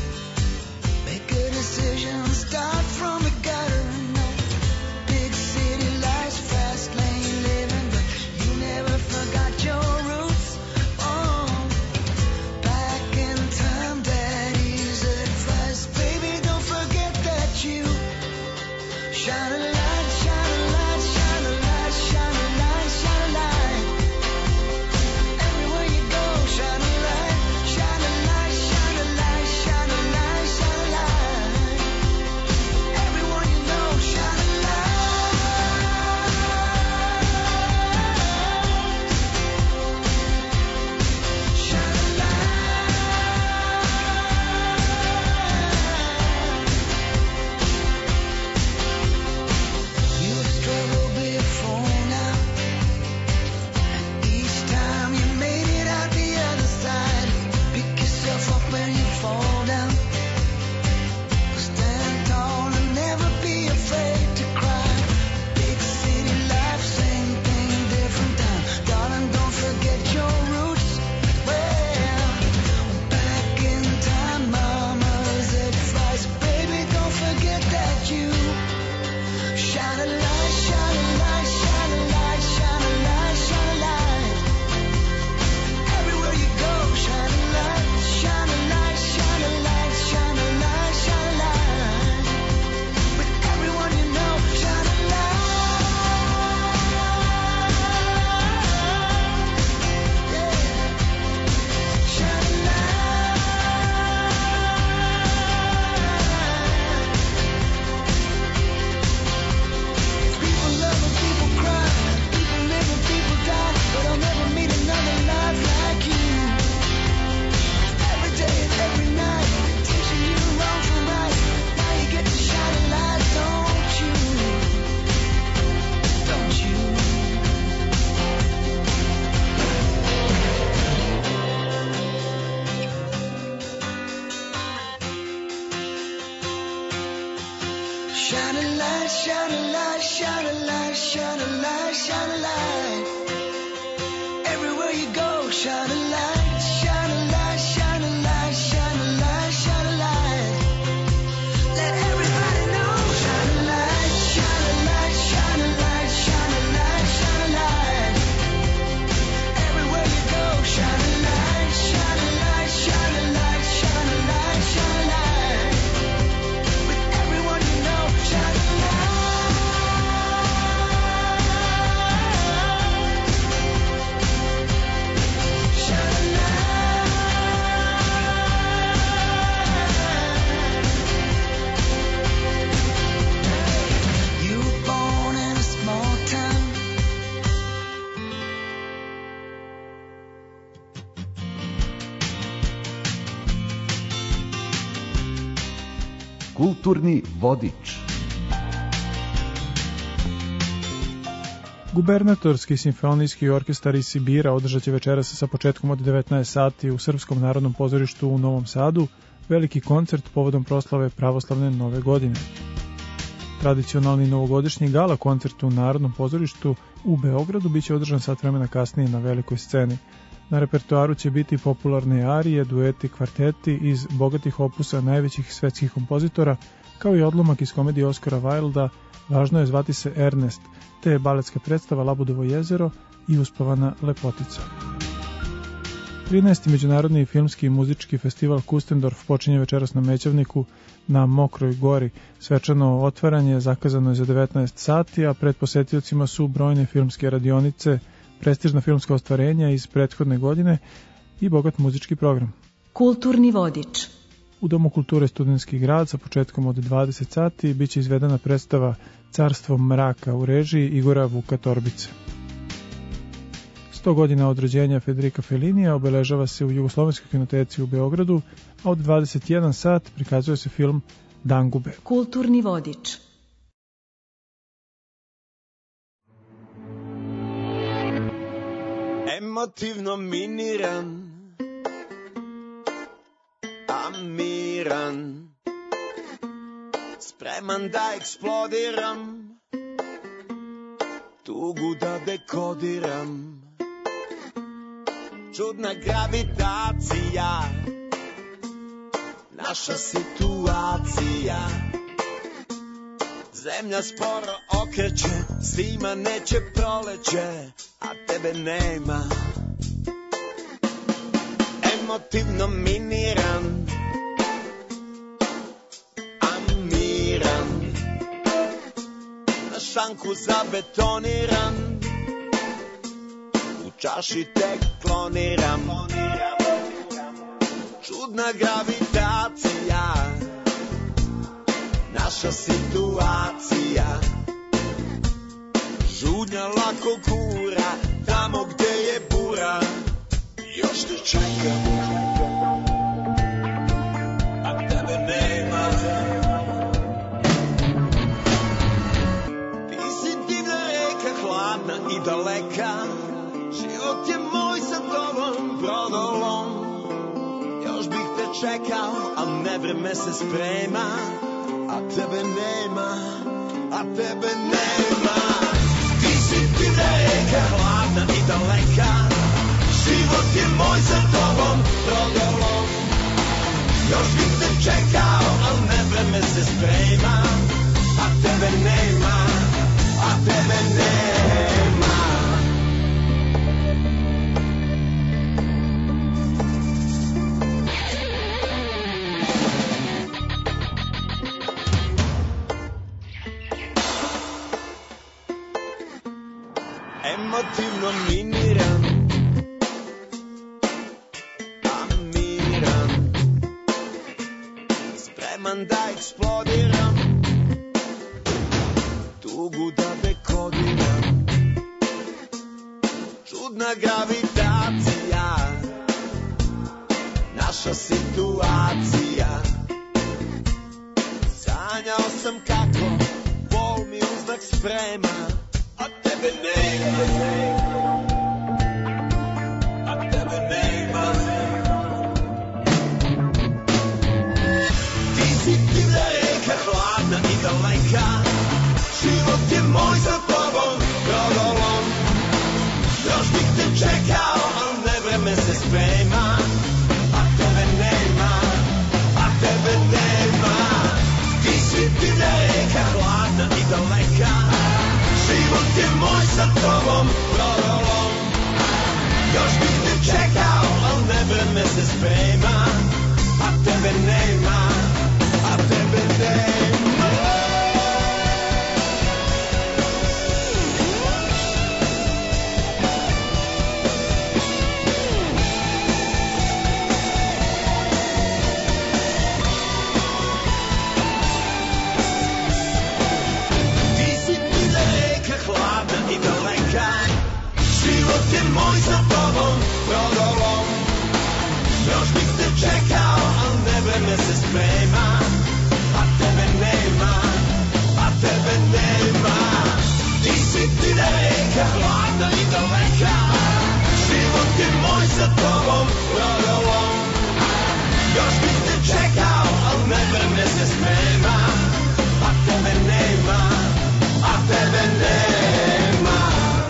Make a decision, start from the gutter, no. Big city life's fast lane living, but you never forgot your roots. Oh, back in time, daddy's advice, baby, don't forget that you shine a light, shine a light, shine a light, shine a light, shine a light. Everywhere you go, shine a light, shine a light, shine a light, shine a light, shine a light. Everyone you know, shine a light. Shine a You've struggled before now, and each time you made it out the other side. Pick yourself up when you fall down. Stand tall and never be afraid to cry. Big city life, same thing, different time. Darling, don't forget your roots. Well, back in time, mama's advice, baby, don't forget that you shine a light, shine a light, shine a light, shine a light, shine a light. Everywhere you go, shine a light, shine a light, shine a light, shine a light, shine a light. With everyone you know, shine a light. Yeah. Shine a People love and people cry, people live and people die, but I'll never meet another life like you. Every day and every night, teaching you wrong from right. Now you get to shine a light, don't you? Don't you? Shine a light, shine a light, shine a light, shine a light, shine a light. Everywhere you go, shine a light, shine a light, shine a light, shine a light, shine a light. Let everybody know, shine a light, shine a light, shine a light, shine a light, shine a light. Everywhere you go, shine a light, shine a light, shine a light, shine a light, shine a light. With everyone you know, shine a light. Kulturni vodič. Gubernatorski simfonijski orkestar iz Sibira održat će večeras sa početkom od 19 sati u Srpskom narodnom pozorištu u Novom Sadu veliki koncert povodom proslave pravoslavne nove godine. Tradicionalni novogodišnji gala koncert u Narodnom pozorištu u Beogradu biće održan sat vremena kasnije na velikoj sceni. Na repertoaru će biti popularne arije, dueti, kvarteti iz bogatih opusa najvećih svetskih kompozitora, kao i odlomak iz komedije Oskara Wilda Važno je zvati se Ernest, te baletska predstava Labudovo jezero i Uspavana lepotica. 13. Međunarodni filmski i muzički festival Kustendorf počinje večeras na Mećavniku na Mokroj gori. Svečano otvaranje zakazano je za 19 sati, a pred posetiocima su brojne filmske radionice, prestižna filmska ostvarenja iz prethodne godine i bogat muzički program. Kulturni vodič. U Domu kulture Studentski grad sa početkom od 20 sati biće izvedena predstava Carstvo mraka u režiji Igora Vuka Torbice. 100 godina od rođenja Federica Fellinija obeležava se u Jugoslovenskoj kinoteci u Beogradu, a od 21 sat prikazuje se film Dangube. Kulturni vodič. Emotivno miniran, a miran, spreman da eksplodiram, tugu da dekodiram. Čudna gravitacija, naša situacija. Zemlja sporo okreće, svima neće proleće, a tebe nema. Emotivno miniran, a miran, na šanku zabetoniran, u čaši tek kloniram. Čudna gravitacija, naša situacija. Žudnja lako gura, tamo gde je bura, još te čekam, a tebe nema. Ti si divna reka, hladna i daleka, život je moj sa tobom brodolom. Još bih te čekao, al nevreme se sprema, a tebe nema, a tebe nema. Ti si divna reka, hladna i daleka, život je moj sa tobom brodolom. Još bih te čekao, al nevreme se sprema, a tebe nema, a tebe nema. Emotivno miniran, a miran, spreman da eksplodiram, tugu da dekodiram. Čudna gravitacija, naša situacija. Sanjao sam kako bol mi uznak sprema, a tebe nema, a tebe nema. Ti si divna reka, hladna i daleka, život je moj sa tobom brodolom. Još bih te čekao, al nevreme se sprema, a tebe nema, a tebe nema. Ti si divna reka, hladna i daleka, život je moj sa tobom brodolom. Još bih te čekao, al nevreme se sprema, a tebe nema, a tebe nema. Život je moj sa tobom brodolom. Još bih te čekao, al nevreme se sprema, a tebe Amerika, hladna i daleka, život je moj sa tobom, rodovom. Još bih te čekao, al ne vreme se sprema, a tebe nema, a tebe nema.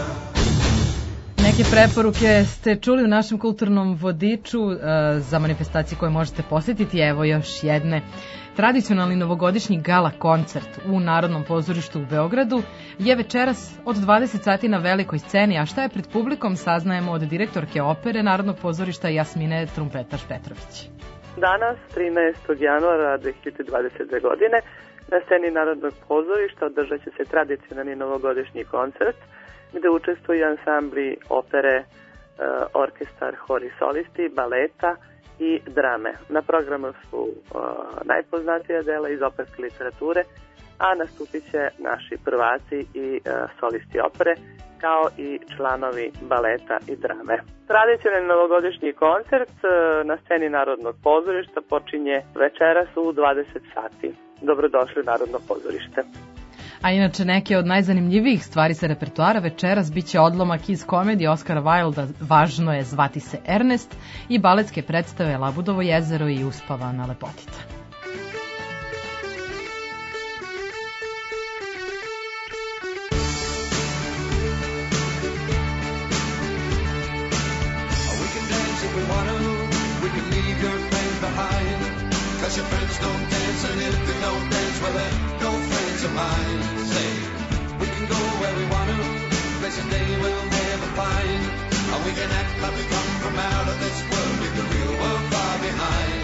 Neke preporuke ste čuli u našem kulturnom vodiču za manifestacije koje možete posjetiti. Evo još jedne. Tradicionalni novogodišnji gala koncert u Narodnom pozorištu u Beogradu je večeras od 20 sati na velikoj sceni, a šta je pred publikom saznajemo od direktorke opere Narodnog pozorišta Jasmine Trumpetaš-Petrović. Danas, 13. januara 2020. godine, na sceni Narodnog pozorišta održat će se tradicionalni novogodišnji koncert gde učestvuju ansambli opere, orkestar, hori, solisti, baleta i drame. Na programu su najpoznatija dela iz operske literature, a nastupit će naši prvaci i solisti opere, kao i članovi baleta i drame. Tradicionalni novogodišnji koncert na sceni Narodnog pozorišta počinje večeras u 20 sati. Dobrodošli u Narodno pozorište. A inače neke od najzanimljivijih stvari sa repertoara večeras biće odlomak iz komedije Oskara Wilda Važno je zvati se Ernest i baletske predstave Labudovo jezero i Uspavana lepotica. We can dance if we want to, we can leave your friends behind, 'cause your friends don't dance, and if they don't dance, well they're no friends of mine. Say, we can go where we want to, places they will never find, and we can act like we come from out of this world, leave the real world far behind.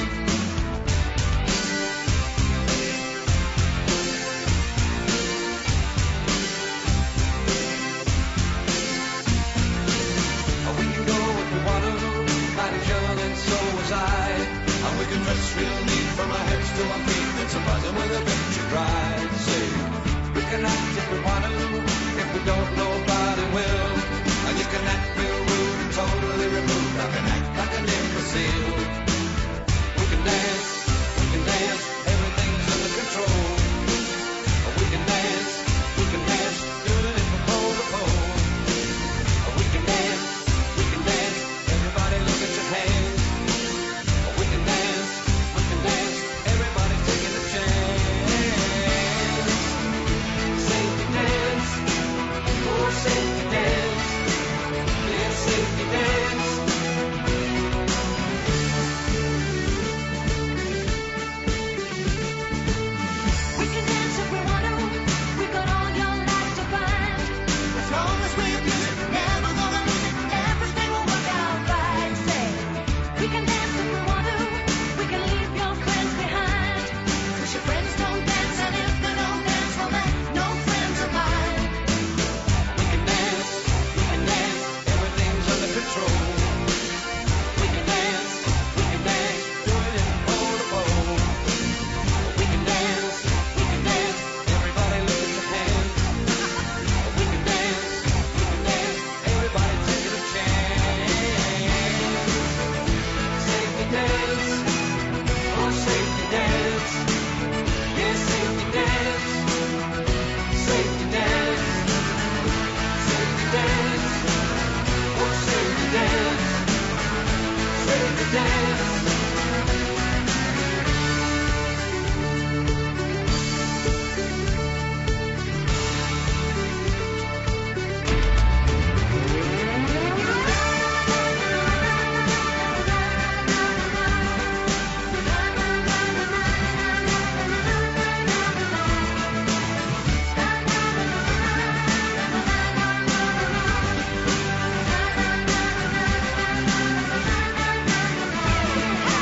We can go if we want to, light is young and so was I, and we can dress real neat from our heads to our feet, and surprising with a picture ride. Say, we can act if we want to, if we don't, nobody will. And you can act real rude and totally removed. I can act like an imbecile. We can dance, everything's under control. We can dance, doing it from pole to pole. We can dance, everybody look at your hands. We can dance, everybody taking a chance. Safety dance, oh safety dance, yeah safety dance. We can dance if we want to. We got all your life to find. As long as we're music, never gonna lose it. Everything will work out right. Say, we can dance if we want to. We can leave your friends behind. 'Cause your friends don't dance, and if they don't dance, well they're no friends of mine. We can dance, everything's under control. We can dance, doing it from pole to pole. We can dance, everybody look at your hands. We can dance, everybody taking a chance. Safety dance, oh safety dance, yeah safety dance, safety dance, safety dance, oh safety dance, safety dance. We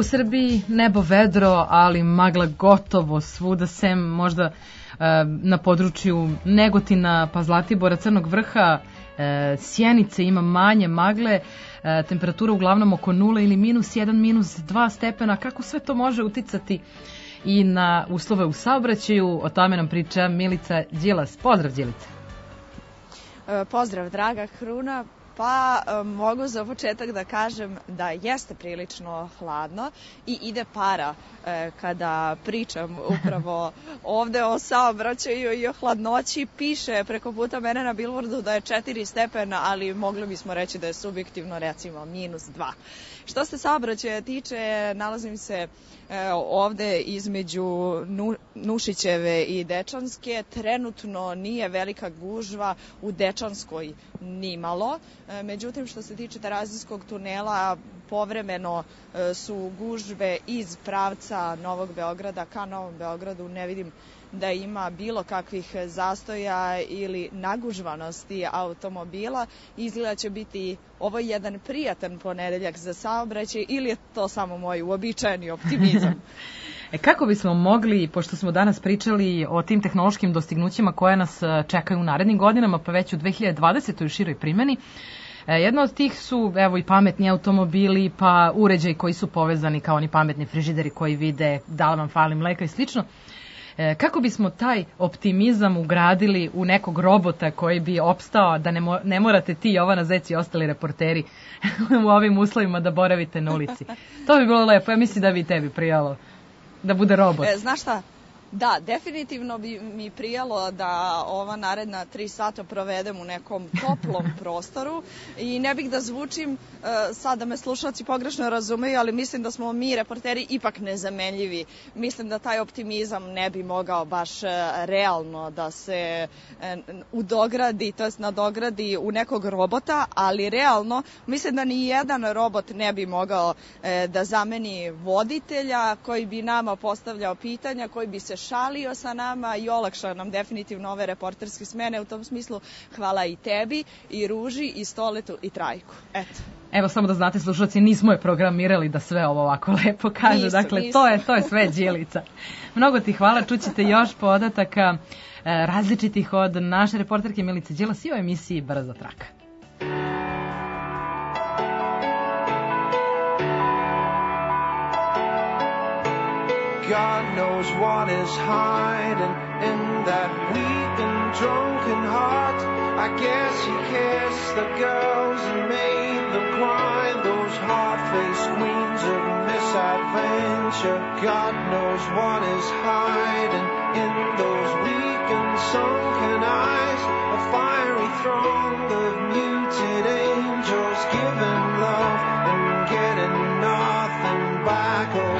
U Srbiji nebo vedro, ali magla gotovo svuda, sem možda na području Negotina, pa Zlatibora, Crnog Vrha, Sjenice ima manje magle, temperatura uglavnom oko 0 ili -1, -2 stepena. Kako sve to može uticati i na uslove u saobraćaju? O tome nam priča Milica Đilas. Pozdrav, Đilice. Pozdrav, draga Kruna. Pa mogu za početak da kažem da jeste prilično hladno i ide para kada pričam upravo ovde o saobraćaju i o hladnoći. Piše preko puta mene na billboardu da je 4 stepena, ali mogli bismo reći da je subjektivno recimo -2. Što se saobraćaja tiče, nalazim se ovde između Nušićeve i Dečanske. Trenutno nije velika gužva u Dečanskoj nimalo. Međutim, što se tiče Terazijskog tunela, povremeno su gužve iz pravca Novog Beograda ka Novom Beogradu. Ne vidim da ima bilo kakvih zastoja ili nagužvanosti automobila. Izgleda će biti ovo jedan prijatan ponedeljak za saobraćaj, ili je to samo moj uobičajeni optimizam? Kako bismo mogli, pošto smo danas pričali o tim tehnološkim dostignućima koje nas čekaju u narednim godinama, pa već u 2020. u široj primjeni, jedna od tih su evo i pametni automobili, pa uređaji koji su povezani kao oni pametni frižideri koji vide da li vam fali mleka i slično. Kako bismo taj optimizam ugradili u nekog robota koji bi opstao, da ne morate ti, Jovana Zec i ostali reporteri u ovim uslovima da boravite na ulici? To bi bilo lepo, ja mislim da bi tebi prijalo da bude robot. Znaš šta? Da, definitivno bi mi prijalo da ova naredna 3 sata provedem u nekom toplom prostoru i ne bih da zvučim, sad da me slušalci pogrešno razumeju, ali mislim da smo mi reporteri ipak nezamenljivi. Mislim da taj optimizam ne bi mogao baš realno da se udogradi, to jest nadogradi u nekog robota, ali realno mislim da ni jedan robot ne bi mogao da zameni voditelja koji bi nama postavljao pitanja, koji bi se šalio sa nama i olakšao nam definitivno ove reporterske smene. U tom smislu hvala i tebi, i Ruži, i Stoletu, i Trajku. Eto. Evo samo da znate, slušalci, nismo je programirali da sve ovo ovako lepo kaže. Dakle, to je sve Đilica. Mnogo ti hvala, čućete još podataka različitih od naše reporterke Milice Đilas i o emisiji Brza traka. God knows what is hiding in that weak and drunken heart. I guess he kissed the girls and made them cry, those hard-faced queens of misadventure. God knows what is hiding in those weak and sunken eyes, a fiery throng of muted angels giving love and getting nothing back. Oh,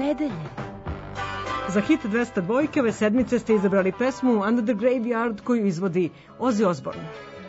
nedelje. Za hit 200 dvojke ove sedmice ste izabrali pesmu Under the Graveyard koju izvodi Ozzy Osbourne.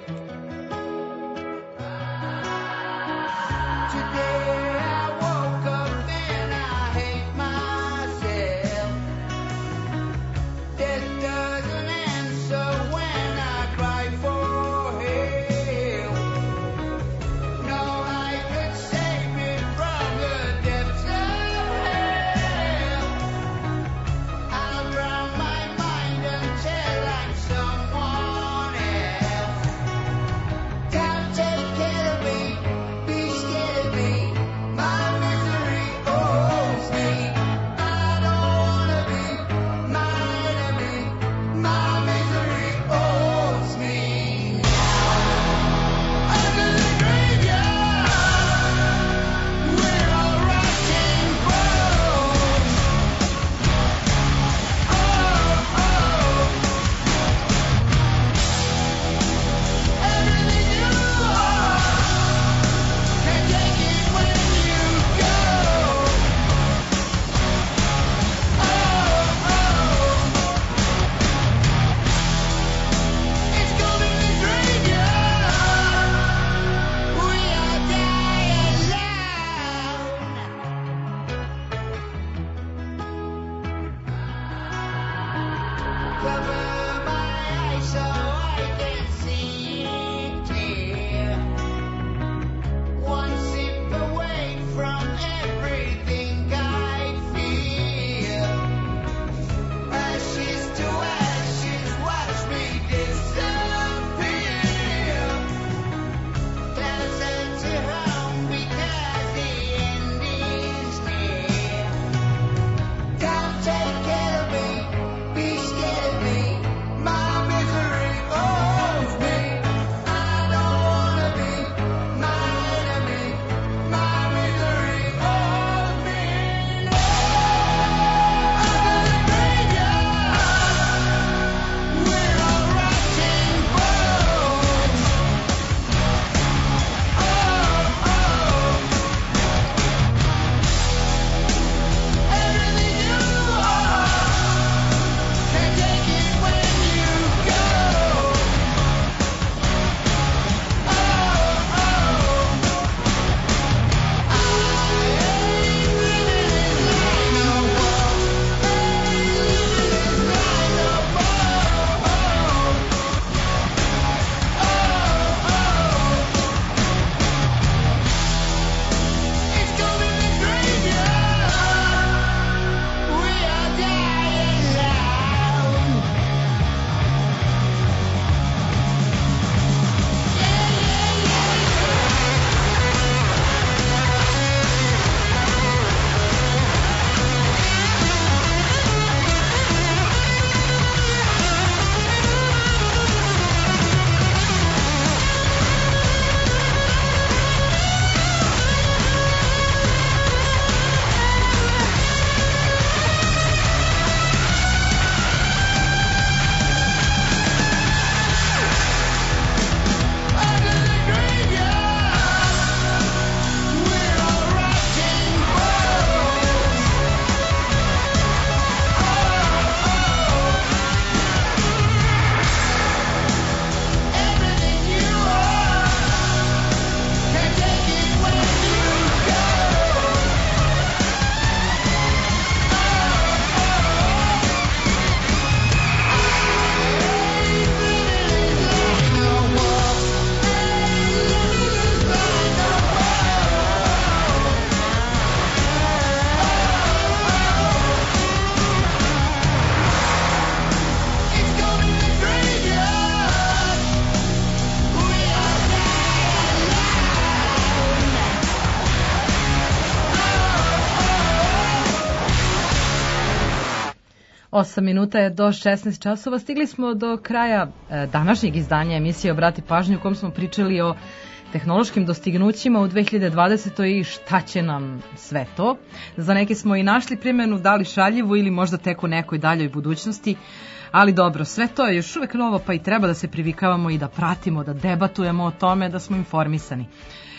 Osam minuta je do 16 časova. Stigli smo do kraja današnjeg izdanja emisije Obrati pažnju u kom smo pričali o tehnološkim dostignućima u 2020. i šta će nam sve to. Za neke smo i našli primjenu, da li šaljivu ili možda tek u nekoj daljoj budućnosti. Ali dobro, sve to je još uvek novo, pa i treba da se privikavamo i da pratimo, da debatujemo o tome, da smo informisani.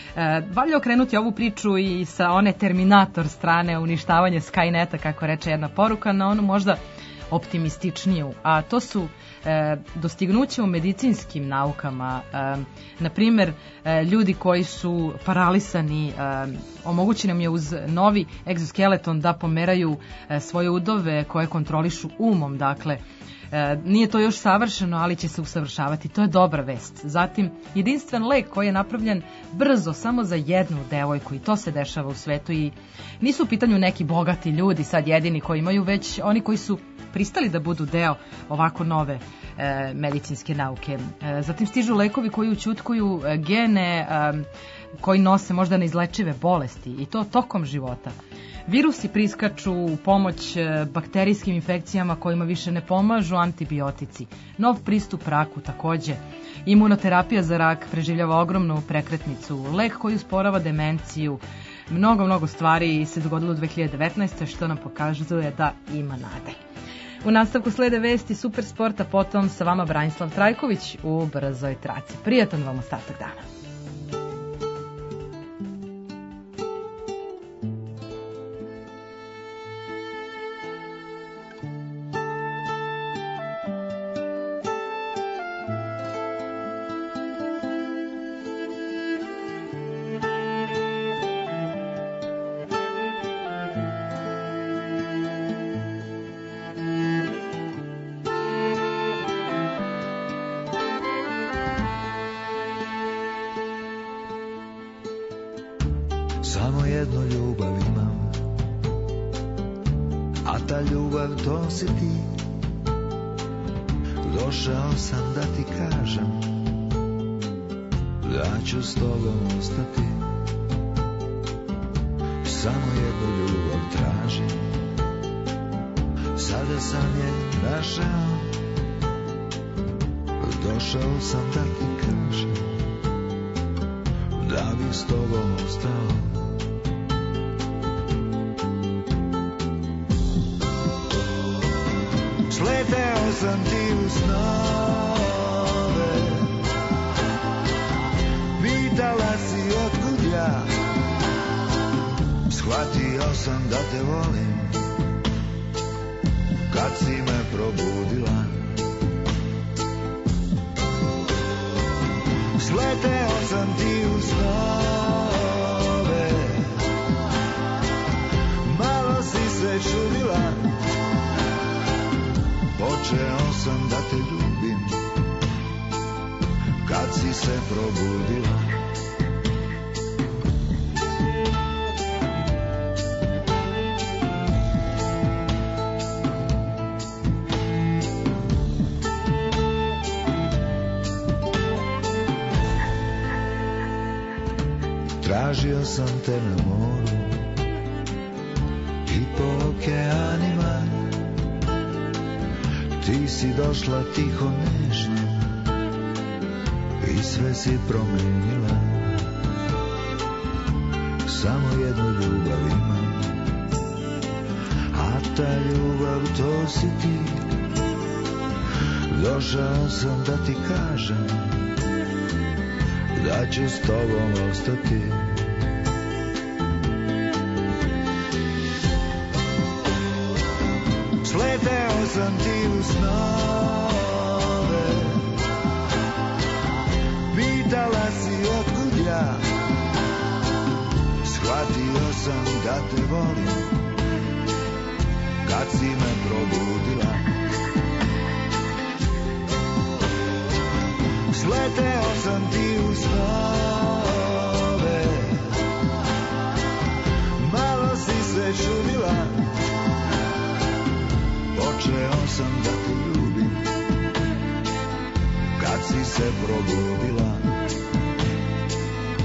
Valja okrenuti ovu priču i sa one Terminator strane, uništavanje Skyneta, kako reče jedna poruka, na onu možda optimističniju, a to su dostignuće u medicinskim naukama. Na primer, ljudi koji su paralisani, omogućeno im je uz novi egzoskeleton da pomeraju svoje udove koje kontrolišu umom, dakle, nije to još savršeno, ali će se usavršavati. To je dobra vest. Zatim, jedinstven lek koji je napravljen brzo, samo za jednu devojku, i to se dešava u svetu, i nisu u pitanju neki bogati ljudi sad jedini koji imaju, već oni koji su pristali da budu deo ovako nove medicinske nauke. Zatim stižu lekovi koji ućutkuju gene koji nose možda neizlečive bolesti, i to tokom života. Virusi priskaču u pomoć bakterijskim infekcijama kojima više ne pomažu antibiotici. Nov pristup raku takođe. Imunoterapija za rak preživljava ogromnu prekretnicu. Lek koji usporava demenciju. Mnogo stvari se dogodilo u 2019. što nam pokazuje da ima nade. U nastavku slede vesti Super sporta, potom sa vama Branislav Trajković u Brzoj traci. Prijatan vam ostatak dana. Samo jednu ljubav imam, a ta ljubav to si ti. Došao sam da ti kažem da ću s tobom ostati. Samo jednu ljubav tražim, sada sam je našao. Došao sam da ti kažem da bih s tobom ostao. Sleteo sam ti u snove, pitala si otkud ja. Shvatio sam da te volim kad si me probudila. Sleteo sam ti u snove, malo si se čudila. Počeo sam da te ljubim kad si se probudila. Tražio sam te na moru i po okeanima. Ti si došla tiho nežno i sve si promenila. Samo jednu ljubav imam, a ta ljubav to si ti. Došao sam da ti kažem da ću s tobom ostati. Sleteo sam ti u snove, pitala si otkud ja. Shvatio sam da te volim kad si me probudila. Sleteo sam ti u snove, malo si se čudila. Počeo sam da te ljubim kad si se probudila.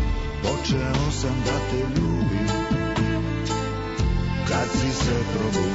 Počeo sam da te ljubim kad si se probudila.